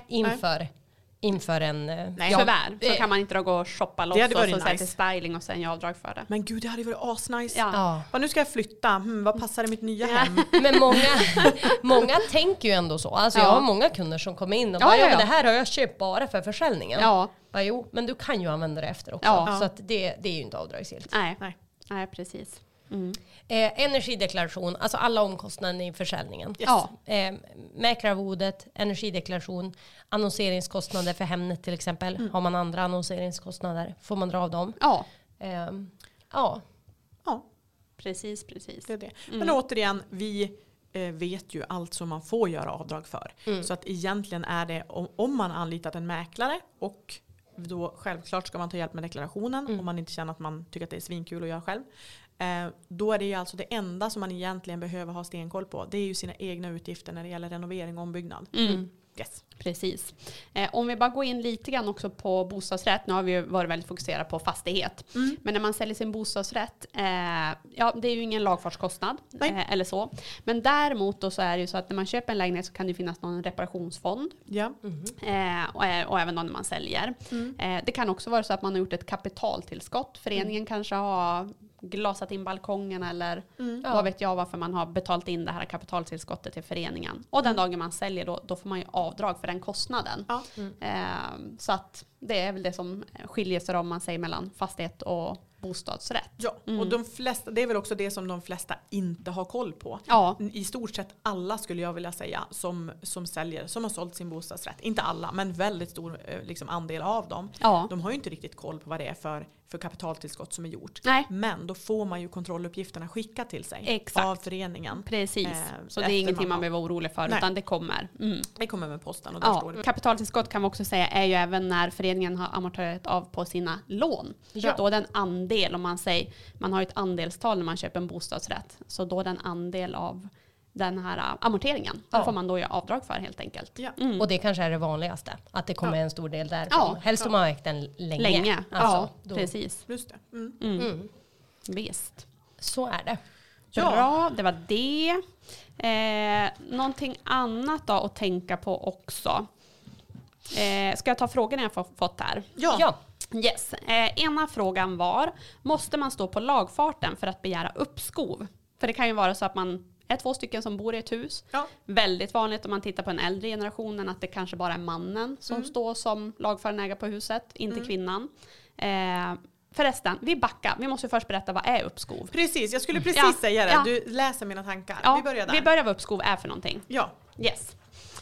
Inför en förvärv. Så kan man inte då gå och shoppa loss och så sätta styling och sen göra avdrag för det. Men gud, det hade varit asnice. Ja. Nu ska jag flytta. Vad passar i mitt nya hem? Men många tänker ju ändå så. Alltså jag har många kunder som kommer in och bara, men det här har jag köpt bara för försäljningen. Ja. Bara, jo, men du kan ju använda det efter också. Ja. Så att det är ju inte avdragsgillt. Nej, precis. Energideklaration, alltså alla omkostnader i försäljningen. Yes. Mäklararvodet, energideklaration, annonseringskostnader för Hemnet till exempel. Har man andra annonseringskostnader får man dra av dem. Ja. Precis. Det är det. Men återigen, vi vet ju allt som man får göra avdrag för. Så att egentligen är det om man anlitat en mäklare och då självklart ska man ta hjälp med deklarationen om man inte känner att man tycker att det är svinkul att göra själv. Då är det ju alltså det enda som man egentligen behöver ha stenkoll på. Det är ju sina egna utgifter när det gäller renovering och ombyggnad. Yes. Precis. Om vi bara går in lite grann också på bostadsrätt. Nu har vi ju varit väldigt fokuserade på fastighet. Men när man säljer sin bostadsrätt, det är ju ingen lagfartskostnad eller så. Men däremot då så är det ju så att när man köper en lägenhet så kan det finnas någon reparationsfond. Ja. Och även när man säljer. Det kan också vara så att man har gjort ett kapitaltillskott. Föreningen kanske har glasat in balkongen eller vad vet jag varför man har betalt in det här kapitaltillskottet till föreningen. Och den dagen man säljer då får man ju avdrag för den kostnaden. Så att det är väl det som skiljer sig om man säger mellan fastighet och bostadsrätt. Ja, och de flesta, det är väl också det som de flesta inte har koll på. I stort sett alla skulle jag vilja säga som säljer, som har sålt sin bostadsrätt. Inte alla, men väldigt stor andel av dem. De har ju inte riktigt koll på vad det är för kapitaltillskott som är gjort. Nej. Men då får man ju kontrolluppgifterna skickat till sig av föreningen. Precis, så det är ingenting man behöver vara orolig för. Nej. Utan det kommer. Det kommer med posten. Och där står det. Kapitaltillskott kan man också säga är ju även när föreningen har amorterat av på sina lån. Så då den andel, om man säger, man har ett andelstal när man köper en bostadsrätt. Så då den andel av den här amorteringen får man då göra avdrag för helt enkelt. Och det kanske är det vanligaste, att det kommer en stor del därifrån. Helst om man har ägt den länge. Alltså, precis. Just det. Visst. Så är det. Bra, det var det. Någonting annat då att tänka på också. Ska jag ta frågorna jag fått här? Ja. Yes. Ena frågan var, måste man stå på lagfarten för att begära uppskov? För det kan ju vara så att man är 2 stycken som bor i ett hus. Väldigt vanligt om man tittar på den äldre generationen att det kanske bara är mannen som står som lagfaren ägare på huset, inte kvinnan. Förresten, vi backar. Vi måste först berätta vad är uppskov. Precis, jag skulle precis säga det. Du läser mina tankar. Vi börjar där. Vi börjar vad uppskov är för någonting. Ja. Yes.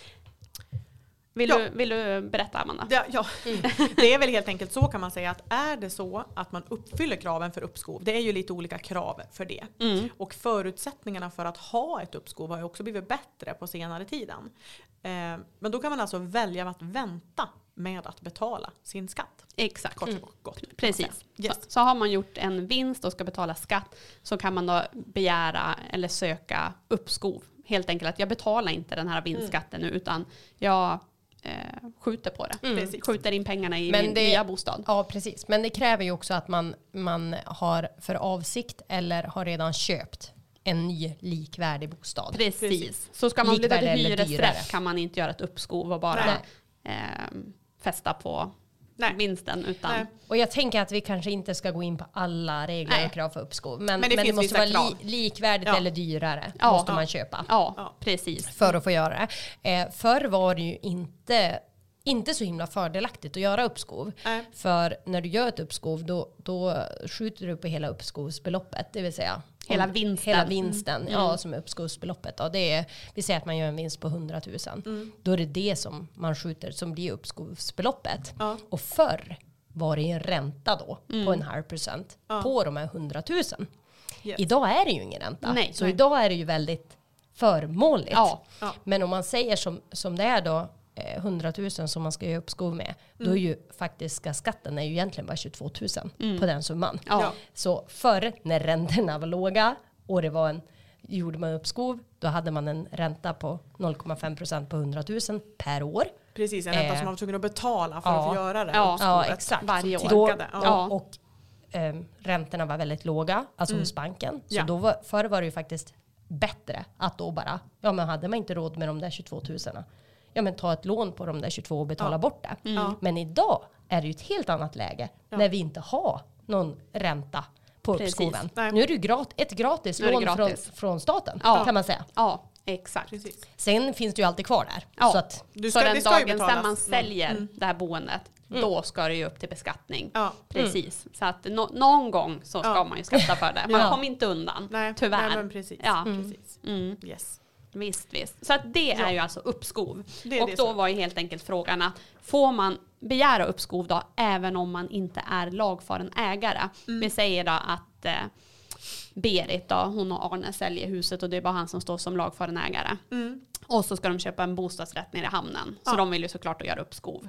Vill du berätta, Amanda? Ja. Det är väl helt enkelt så kan man säga att är det så att man uppfyller kraven för uppskov, det är ju lite olika krav för det. Och förutsättningarna för att ha ett uppskov har ju också blivit bättre på senare tiden. Men då kan man alltså välja att vänta med att betala sin skatt. Exakt. Kort och gott. Precis. Yes. Så har man gjort en vinst och ska betala skatt så kan man då begära eller söka uppskov. Helt enkelt att jag betalar inte den här vinstskatten nu utan jag skjuter på det. Skjuter in pengarna i min nya bostad. Ja, precis. Men det kräver ju också att man har för avsikt eller har redan köpt en ny likvärdig bostad. Precis. Så ska man flytta till hyresrätt kan man inte göra ett uppskov och bara fästa på vinsten. Utan. Och jag tänker att vi kanske inte ska gå in på alla regler och krav för uppskov. Men det måste vara likvärdigt eller dyrare måste man köpa. Ja, precis. För att få göra det. Förr var det ju inte så himla fördelaktigt att göra uppskov. För när du gör ett uppskov då skjuter du på hela uppskovsbeloppet. Det vill säga hela vinsten som är uppskovsbeloppet. Ja, vi säger att man gör en vinst på 100 000. Då är det som man skjuter som blir uppskovsbeloppet. Och förr var det en ränta då på 0,5% på de här 100 000. Yes. Idag är det ju ingen ränta. Så idag är det ju väldigt förmånligt. Men om man säger som det är då 100 000 som man ska göra uppskov med, då är ju faktiska skatten är ju egentligen bara 22 000 på den summan. Så förr när räntorna var låga och gjorde man uppskov, då hade man en ränta på 0,5% på 100 000 per år. Precis, en ränta som man var tvungen att betala för att få göra det uppskovet. Ja, exakt. Varje år. Och räntorna var väldigt låga, alltså hos banken. Så förr var det ju faktiskt bättre att då bara, men hade man inte råd med de där 22 000, men ta ett lån på de där 22 och betala bort det. Men idag är det ju ett helt annat läge när vi inte har någon ränta på uppskoven. Nu är det ju ett gratis lån från staten kan man säga. Ja, exakt. Precis. Sen finns det ju alltid kvar där. Så att, så den dagen när man säljer det här boendet, då ska det ju upp till beskattning. Precis. Så att någon gång så ska man ju skatta för det. Man kommer inte undan, tyvärr. Nej, men precis. Precis. Yes. Visst. Så att det är ju alltså uppskov. Och då var ju helt enkelt frågan att får man begära uppskov då även om man inte är lagfaren ägare? Vi säger då att Berit då, hon och Arne säljer huset och det är bara han som står som lagfaren ägare. Och så ska de köpa en bostadsrätt nere i hamnen. Så de vill ju såklart att göra uppskov.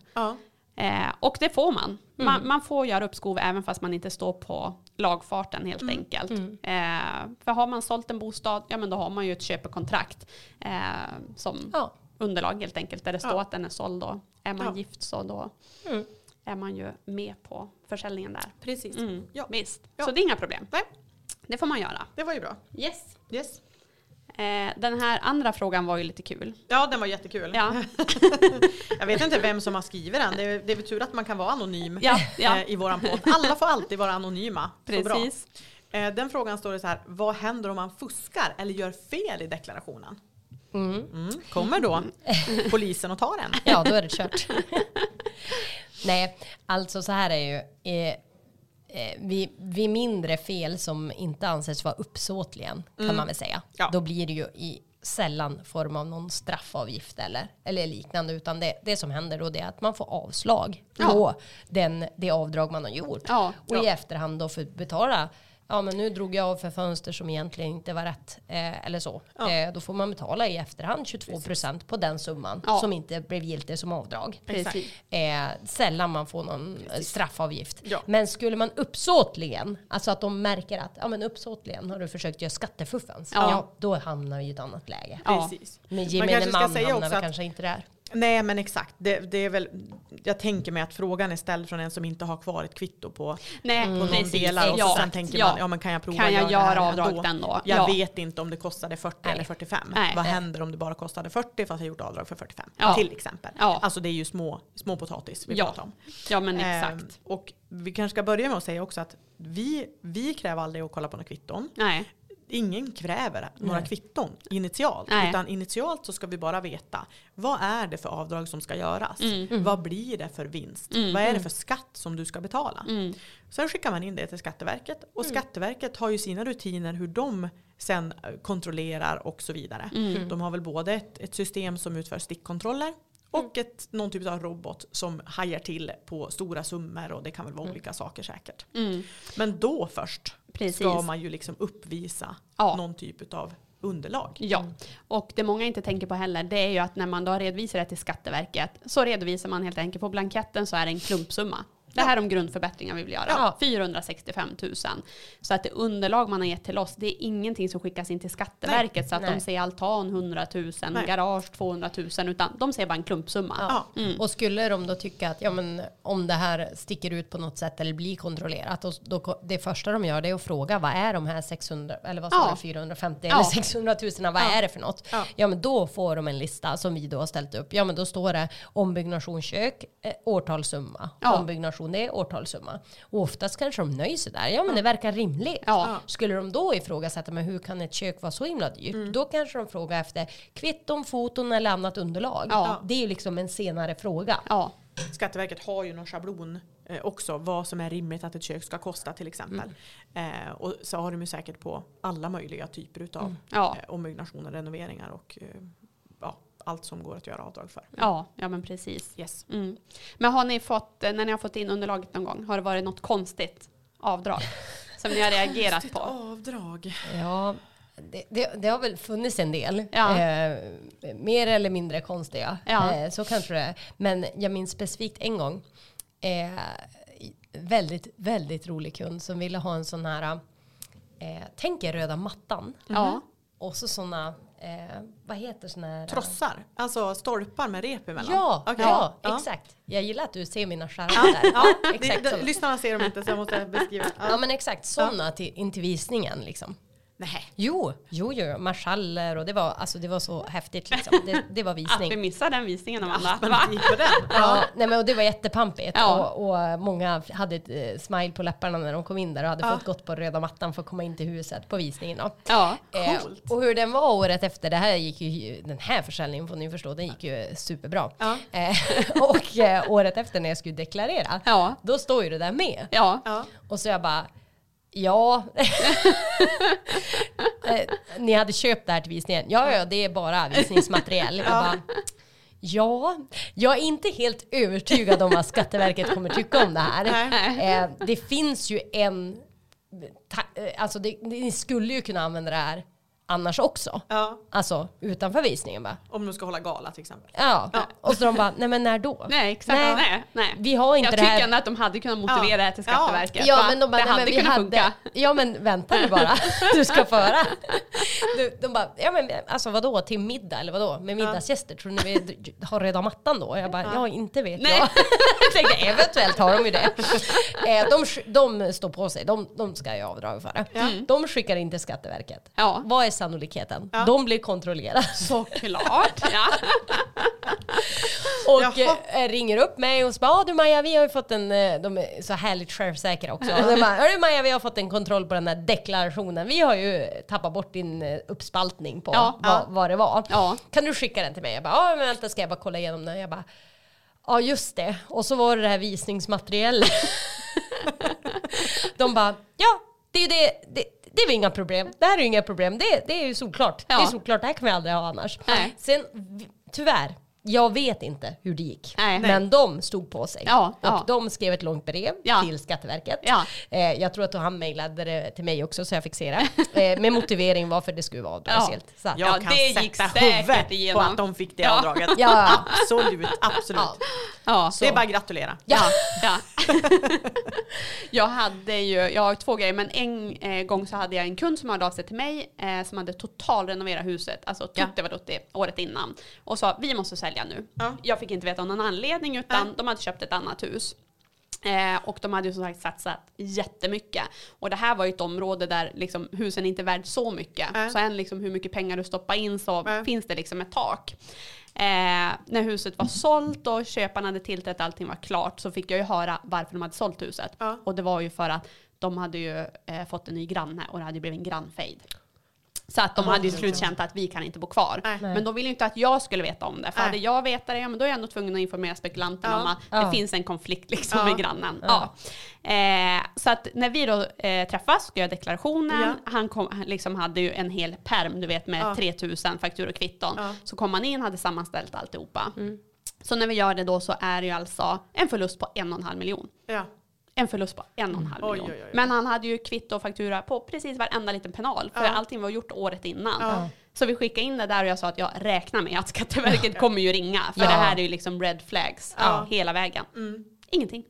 Och det får man. Man får göra uppskov även fast man inte står på lagfarten helt enkelt. För har man sålt en bostad, men då har man ju ett köpekontrakt som underlag helt enkelt. Där det står att den är såld då. Är man gift så då är man ju med på försäljningen där. Precis. Visst. Så det är inga problem. Nej. Det får man göra. Det var ju bra. Yes. Den här andra frågan var ju lite kul. Ja, den var jättekul. Jag vet inte vem som har skrivit den. Det är väl tur att man kan vara anonym i våran podd. Alla får alltid vara anonyma. Precis. Den frågan står det så här: vad händer om man fuskar eller gör fel i deklarationen? Kommer då polisen och tar den? Ja, då är det kört. Nej, alltså så här är ju vid mindre fel som inte anses vara uppsåtligen kan man väl säga. Då blir det ju i sällan form av någon straffavgift eller liknande, utan det som händer då det är att man får avslag på det avdrag man har gjort. Och i efterhand då får betala. Men nu drog jag av för fönster som egentligen inte var rätt eller så. Då får man betala i efterhand 22% på den summan som inte blev giltig som avdrag. Sällan man får någon straffavgift. Men skulle man uppsåtligen, alltså att de märker att uppsåtligen har du försökt göra skattefuffens. Då hamnar vi i ett annat läge. Precis. Men gemene man hamnar vi kanske inte där. Nej, men exakt. Det är väl, jag tänker mig att frågan är ställd från en som inte har kvar ett kvitto på någon delar. Och sen tänker man, men kan jag prova kan jag göra avdrag den då? Jag vet inte om det kostade 40 eller 45. Vad händer om det bara kostade 40 fast jag gjort avdrag för 45? Till exempel. Alltså det är ju små potatis vi pratar om. Ja, men exakt. Och vi kanske ska börja med att säga också att vi kräver aldrig att kolla på några kvitton. Nej. Ingen kräver några kvitton initialt. Utan initialt så ska vi bara veta vad är det för avdrag som ska göras. Vad blir det för vinst? Vad är det för skatt som du ska betala? Sen skickar man in det till Skatteverket. Och Skatteverket har ju sina rutiner hur de sen kontrollerar och så vidare. De har väl både ett system som utför stickkontroller och någon typ av robot som hajar till på stora summor, och det kan väl vara olika saker säkert. Men då först ska man ju liksom uppvisa någon typ av underlag. Ja, och det många inte tänker på heller, det är ju att när man då redovisar det till Skatteverket så redovisar man helt enkelt på blanketten så är det en klumpsumma. Det här är de grundförbättringar vi vill göra. 465 000. Så att det underlag man har gett till oss, det är ingenting som skickas in till Skatteverket så att de ser altan 100 000, garage 200 000, utan de ser bara en klumpsumma. Och skulle de då tycka att om det här sticker ut på något sätt eller blir kontrollerat, då det första de gör det är att fråga vad är de här 600 eller vad sa 450 eller 600 000, vad är det för något? Ja, men då får de en lista som vi då har ställt upp. Ja, men då står det ombyggnadskök, årtalssumma. Ombyggnation, det är årtalssumma. Och oftast kanske de nöjer sig där. Ja, men det verkar rimligt. Skulle de då ifrågasätta, men hur kan ett kök vara så himla dyrt? Då kanske de frågar efter kvitton, foton eller annat underlag. Det är ju liksom en senare fråga. Skatteverket har ju någon schablon också, vad som är rimligt att ett kök ska kosta till exempel. Och så har de ju säkert på alla möjliga typer utav ombyggnationer, renoveringar och allt som går att göra avdrag för. Ja men precis. Yes. Men har ni fått, när ni har fått in underlaget någon gång, har det varit något konstigt avdrag som ni har reagerat på? Avdrag? Ja, det har väl funnits en del. Mer eller mindre konstiga. Så kanske det är. Men jag minns specifikt en gång väldigt, väldigt rolig kund som ville ha en sån här tänk er röda mattan. Och så såna vad heter såna här trossar, alltså stolpar med rep emellan. Ja, exakt. Jag gillar att du ser mina skärmar där. Exakt. Lyssnarna ser dem inte så jag måste beskriva. Ja, men exakt såna in till visningen liksom. Nej. Jo, marschaller och det var så häftigt liksom. Det var visning. Vi missade den visningen, Amanda. Och det var jättepampigt och många hade ett smile på läpparna när de kom in där och hade fått gått på röda mattan för att komma in till huset på visningen då. Coolt. Och hur den var året efter, det här gick ju, den här försäljningen får ni förstå, den gick ju superbra. Och året efter när jag skulle deklarera, då står ju det där med. Och så jag bara ni hade köpt det här till visningen. Ja, det är bara visningsmaterial. Jag bara, jag är inte helt övertygad om vad Skatteverket kommer tycka om det här. Det finns ju alltså ni skulle ju kunna använda det här annars också. Alltså utanför visningen bara. Om de ska hålla gala till exempel. Och så de bara, nej men när då? Nej, exakt. Nej. Vi har inte jag det här. tycker att de hade kunnat motivera det här till Skatteverket. Men de bara, det hade kunnat funka. Ja, men vänta nu bara. Du ska föra. De bara, alltså vadå, till middag eller vadå? Med middagsgäster, tror ni vi har röda mattan då? Jag bara, inte vet jag. Jag tänkte, eventuellt har de ju det. De står på sig, de ska ju avdrag för det. De skickar in till Skatteverket. Vad är sannolikheten? De blir kontrollerade. Såklart. Och ringer upp mig och bara, du Maja, vi har ju fått de är så härligt självsäkra också. Och de bara, hörru Maja, vi har fått en kontroll på den här deklarationen. Vi har ju tappat bort din uppspaltning på vad det var. Kan du skicka den till mig? Jag bara, men vänta, ska jag bara kolla igenom den? Jag bara, just det. Och så var det här visningsmaterial. De bara, det är ju det är inga problem. Det här är ju inga problem. Det är ju solklart. Det är solklart. Det här kan vi aldrig ha annars. Sen, tyvärr, jag vet inte hur det gick. Men de stod på sig. Och de skrev ett långt brev till Skatteverket. Jag tror att han mejlade det till mig också så jag fick se det. Med motivering varför det skulle vara avdragsgillt. Jag kan det gick sätta huvudet på att de fick det avdraget. Absolut. Så det är bara att gratulera. Jag har 2 grejer, men en gång så hade jag en kund som hörde av sig till mig som hade totalrenoverat huset, alltså det var året innan, och sa, vi måste sälja nu. Jag fick inte veta om någon anledning, utan de hade köpt ett annat hus. Och de hade ju som sagt satsat jättemycket. Och det här var ju ett område där liksom husen inte är värd så mycket. Så än liksom hur mycket pengar du stoppar in så finns det liksom ett tak. När huset var sålt och köparna hade tillträtt, allting var klart, så fick jag ju höra varför de hade sålt huset. Och det var ju för att de hade ju fått en ny granne och det hade blivit en grannfejd. Så att de hade ju slutkänt att vi kan inte bo kvar. Men de ville ju inte att jag skulle veta om det. För hade jag vetat det, men då är jag ändå tvungen att informera spekulanten om att det finns en konflikt liksom med grannen. Så att när vi då träffas och gör deklarationen, han liksom hade ju en hel perm, du vet, med 3000 fakturor och kvitton. Så kom han in, hade sammanställt alltihopa. Så när vi gör det då så är det ju alltså en förlust på 1,5 miljon. En förlust på 1,5 miljon. Men han hade ju kvitto och faktura på precis varenda liten penal. För allting var gjort året innan. Så vi skickade in det där och jag sa att jag räknar med att Skatteverket kommer ju ringa. För det här är ju liksom red flags hela vägen. Ingenting.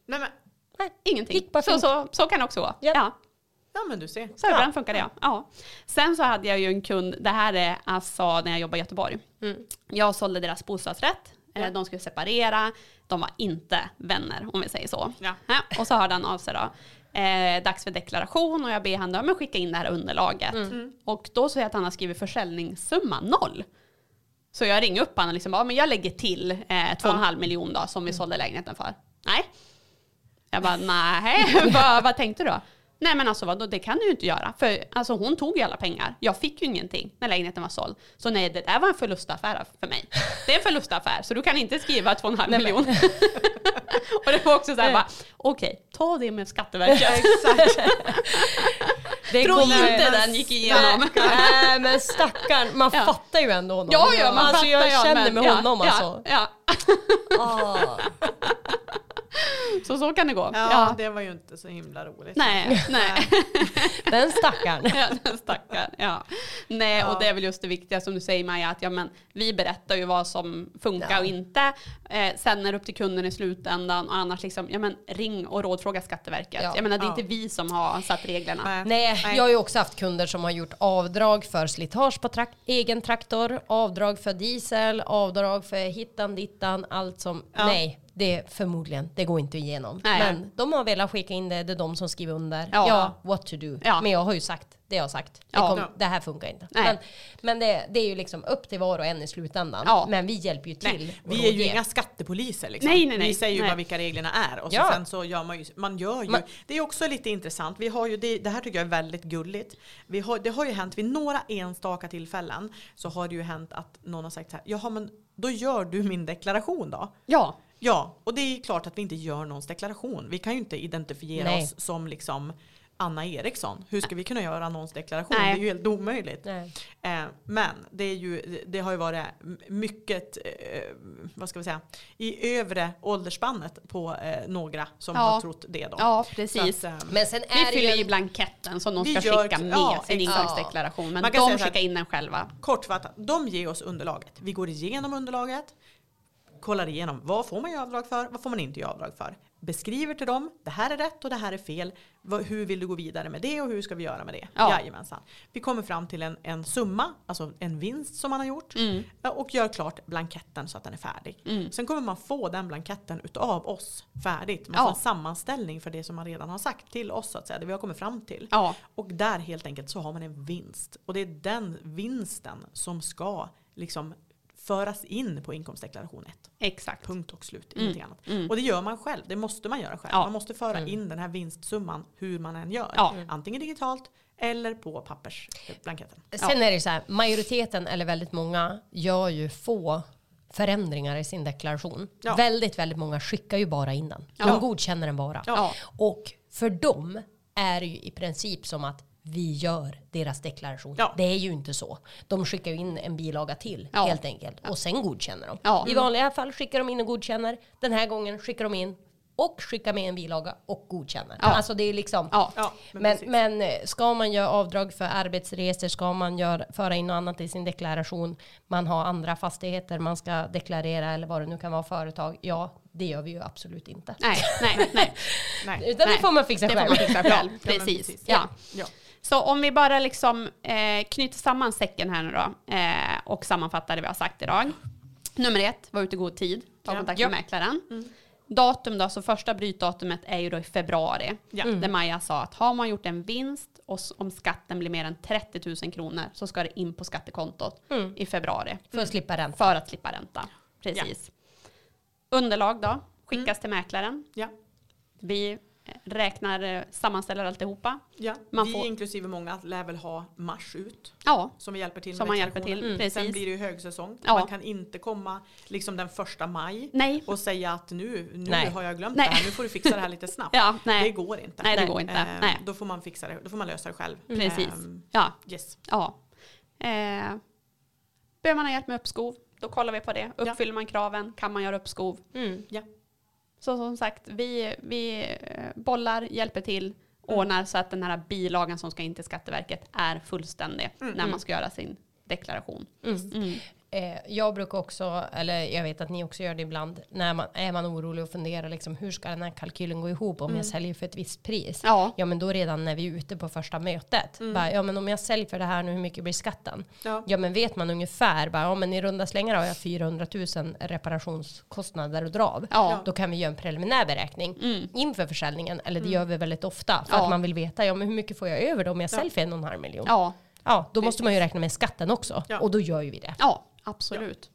Nej. Ingenting. Så kan det också gå. Yep. Ja, men du ser. Så ibland funkar det, ja. Sen så hade jag ju en kund, det här är alltså när jag jobbade i Göteborg. Jag sålde deras bostadsrätt. De skulle separera. De var inte vänner, om vi säger så. Ja, och så hörde han av sig då. Dags för deklaration och jag ber han då skicka in det här underlaget. Och då säger jag att han har skrivit försäljningssumma 0. Så jag ringer upp han och liksom bara, men jag lägger till 2,5 miljoner då som vi sålde lägenheten för. Nej. Jag bara, nej. Vad tänkte du då? Nej men alltså vadå, det kan du ju inte göra. För alltså hon tog ju alla pengar. Jag fick ju ingenting när lägenheten var såld. Så nej, det där var en förlustaffär för mig. Det är en förlustaffär, så du kan inte skriva 2,5 miljoner. Och det var också så här bara, okej, ta det med Skatteverket. Exakt. Det tror inte den gick igenom. Nej men stackarn, man fattar ju ändå honom. Ja, man alltså, jag fattar känner med honom alltså. Ja. Så kan det gå. Ja, det var ju inte så himla roligt. Nej. Den stackaren. Den stackaren, ja. Nej, och det är väl just det viktiga som du säger, Maja, att vi berättar ju vad som funkar och inte. Sen är det upp till kunden i slutändan och annars liksom, ring och rådfråga Skatteverket. Ja. Jag menar, det är inte vi som har satt reglerna. Nej, jag har ju också haft kunder som har gjort avdrag för slitage på egen traktor, avdrag för diesel, avdrag för hittan, dittan, allt som, nej. Det förmodligen, det går inte igenom. Nej. Men de har velat skicka in det är de som skriver under. Ja, what to do. Ja. Men jag har ju sagt, det jag har sagt. Det här funkar inte. Men det är ju liksom upp till var och en i slutändan. Ja. Men vi hjälper ju till. Vi är ju inga skattepoliser liksom. Nej. Vi säger ju vad vilka reglerna är. Och sen så gör man gör ju. Det är också lite intressant. Vi har ju det här tycker jag är väldigt gulligt. Det har ju hänt vid några enstaka tillfällen så har det ju hänt att någon har sagt så här, jaha men då gör du min deklaration då. Ja, och det är klart att vi inte gör någons deklaration. Vi kan ju inte identifiera oss som liksom Anna Eriksson. Hur ska vi kunna göra någons deklaration? Nej. Det är ju helt omöjligt. Men det har ju varit mycket, vad ska vi säga, i övre åldersspannet på några som har trott det då. Ja, precis. Så att, men sen vi fyller ju blanketten som de ska skicka med sin inkomstdeklaration. Men de skickar in den själva. Kortfattat, de ger oss underlaget. Vi går igenom underlaget. Kollar igenom vad får man göra avdrag för, vad får man inte göra avdrag för. Beskriver till dem, det här är rätt och det här är fel. Hur vill du gå vidare med det och hur ska vi göra med det? Jajamensan. Vi kommer fram till en summa, alltså en vinst som man har gjort. Och gör klart blanketten så att den är färdig. Sen kommer man få den blanketten utav oss färdigt. Man får en sammanställning för det som man redan har sagt till oss så att säga, det vi har kommit fram till. Och där helt enkelt så har man en vinst. Och det är den vinsten som ska liksom föras in på inkomstdeklaration 1. Exakt. Punkt och slut. Ingenting annat. Och det gör man själv. Det måste man göra själv. Man måste föra in den här vinstsumman hur man än gör. Antingen digitalt eller på pappersblanketten. Sen är det så här, majoriteten eller väldigt många gör ju få förändringar i sin deklaration. Väldigt, väldigt många skickar ju bara in den. De godkänner den bara. Och för dem är det ju i princip som att vi gör deras deklaration. Det är ju inte så. De skickar ju in en bilaga till helt enkelt. Och sen godkänner de. I vanliga fall skickar de in och godkänner. Den här gången skickar de in och skickar med en bilaga och godkänner. Alltså det är liksom... Men ska man göra avdrag för arbetsresor, ska man föra in något annat i sin deklaration, man har andra fastigheter man ska deklarera eller vad det nu kan vara, företag. Det gör vi ju absolut inte. Nej. Utan det får man fixa själv. Precis. Ja. Så om vi bara liksom knyter samman säcken här nu då och sammanfattar det vi har sagt idag. Nummer 1, var ute i god tid. Ta kontakt med mäklaren. Datum då, så första brytdatumet är ju då i februari. Där Maja sa att har man gjort en vinst och om skatten blir mer än 30 000 kronor så ska det in på skattekontot i februari. För att slippa ränta. För att slippa ränta, precis. Underlag då, skickas till mäklaren. Vi sammanställer alltihopa. Vi inklusive många lär väl ha mars ut. Som vi hjälper till med. Som man hjälper till, precis. Sen blir det ju högsäsong. Man kan inte komma liksom den 1 maj och säga att nu har jag glömt det här. Nu får du fixa det här lite snabbt. Det går inte. Nej, det går inte. Då får man fixa det. Då får man lösa det själv. Precis. Yes. Behöver man ha hjälp med uppskov, då kollar vi på det. Uppfyller man kraven, kan man göra uppskov. Så som sagt, vi bollar, hjälper till, ordnar så att den här bilagan som ska in till Skatteverket är fullständig när man ska göra sin deklaration. Jag brukar också, eller jag vet att ni också gör det ibland, när är man orolig och funderar liksom, hur ska den här kalkylen gå ihop om jag säljer för ett visst pris? Ja, men då redan när vi är ute på första mötet, bara, men om jag säljer för det här nu, hur mycket blir skatten? Ja, men vet man ungefär, bara, men i runda slängar har jag 400 000 reparationskostnader och drav. Då kan vi göra en preliminär beräkning inför försäljningen, eller det gör vi väldigt ofta, för att man vill veta, men hur mycket får jag över då om jag säljer för 1,5 miljon? Ja, då måste man ju räkna med skatten också. Och då gör ju vi det. Ja, absolut.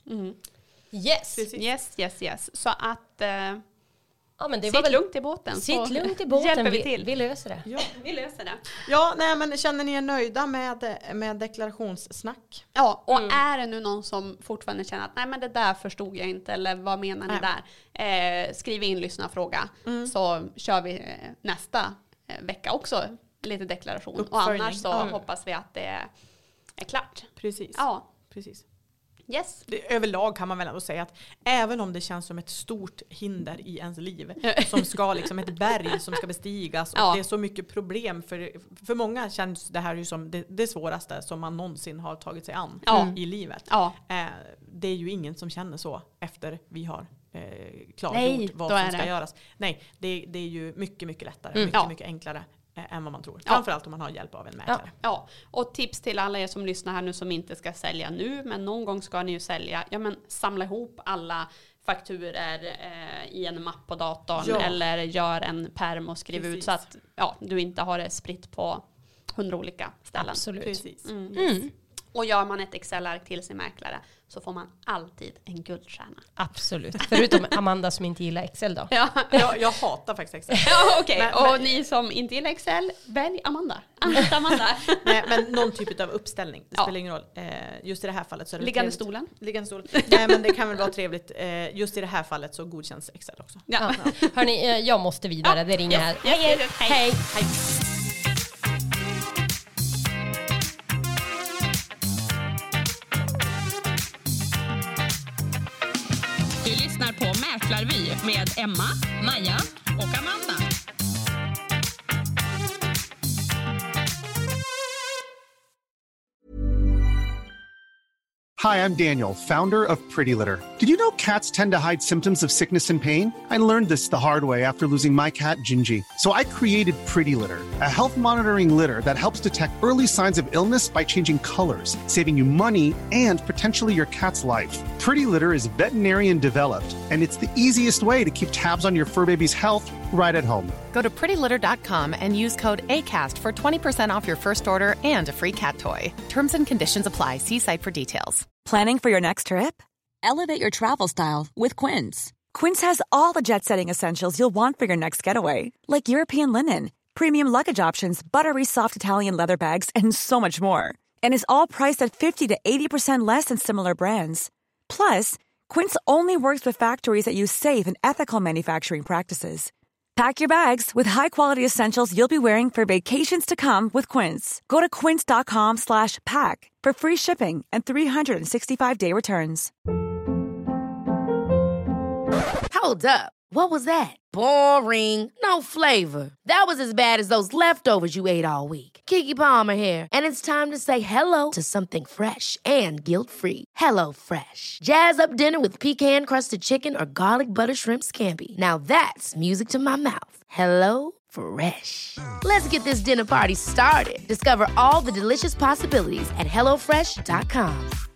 Yes. Så att men det sitt lugnt i båten. Sitt lugnt i båten. Hjälper vi till. Vi löser det. Ja, vi löser det. Ja, nej, men känner ni er nöjda med deklarationssnack? Ja, och är det nu någon som fortfarande känner att nej, men det där förstod jag inte, eller vad menar ni där? Skriv in lyssnarfråga så kör vi nästa vecka också lite deklaration. Uppföljning. Och annars så hoppas vi att det är klart. Precis. Ja. Precis. Yes. Överlag kan man väl ändå säga att även om det känns som ett stort hinder i ens liv som ska liksom ett berg som ska bestigas och det är så mycket problem för många känns det här ju som det svåraste som man någonsin har tagit sig an i livet. Det är ju ingen som känner så efter vi har klargjort vad som ska göras. Nej, det är ju mycket, mycket lättare, mycket enklare än vad man tror. Framförallt om man har hjälp av en mäklare. Ja, och tips till alla er som lyssnar här nu som inte ska sälja nu, men någon gång ska ni ju sälja. Ja, men samla ihop alla fakturer i en mapp på datorn eller gör en perm och skriv ut så att du inte har det spritt på 100 olika ställen. Absolut. Precis. Och gör man ett Excel-ark till sin mäklare så får man alltid en guldstjärna. Absolut. Förutom Amanda som inte gillar Excel då. Jag hatar faktiskt Excel. Okej. Och ni som inte gillar Excel, välj Amanda. Amanda. Nej, men någon typ av uppställning. Det spelar ingen roll. Just i det här fallet så är det Liggande trevligt. Stolen. Nej, men det kan väl vara trevligt. Just i det här fallet så godkänns Excel också. Hörrni, jag måste vidare. Det ringer här. Hej. På Mäklarvy med Emma, Maja och Amanda. Hi, I'm Daniel, founder of Pretty Litter. Did you know cats tend to hide symptoms of sickness and pain? I learned this the hard way after losing my cat, Gingy. So I created Pretty Litter, a health monitoring litter that helps detect early signs of illness by changing colors, saving you money and potentially your cat's life. Pretty Litter is veterinarian developed, and it's the easiest way to keep tabs on your fur baby's health right at home. Go to prettylitter.com and use code ACAST for 20% off your first order and a free cat toy. Terms and conditions apply. See site for details. Planning for your next trip? Elevate your travel style with Quince. Quince has all the jet-setting essentials you'll want for your next getaway, like European linen, premium luggage options, buttery soft Italian leather bags, and so much more. And is all priced at 50 to 80% less than similar brands. Plus, Quince only works with factories that use safe and ethical manufacturing practices. Pack your bags with high-quality essentials you'll be wearing for vacations to come with Quince. Go to quince.com/pack for free shipping and 365-day returns. Hold up. What was that? Boring. No flavor. That was as bad as those leftovers you ate all week. Keke Palmer here, and it's time to say hello to something fresh and guilt-free. Hello Fresh. Jazz up dinner with pecan-crusted chicken or garlic butter shrimp scampi. Now that's music to my mouth. Hello Fresh. Let's get this dinner party started. Discover all the delicious possibilities at hellofresh.com.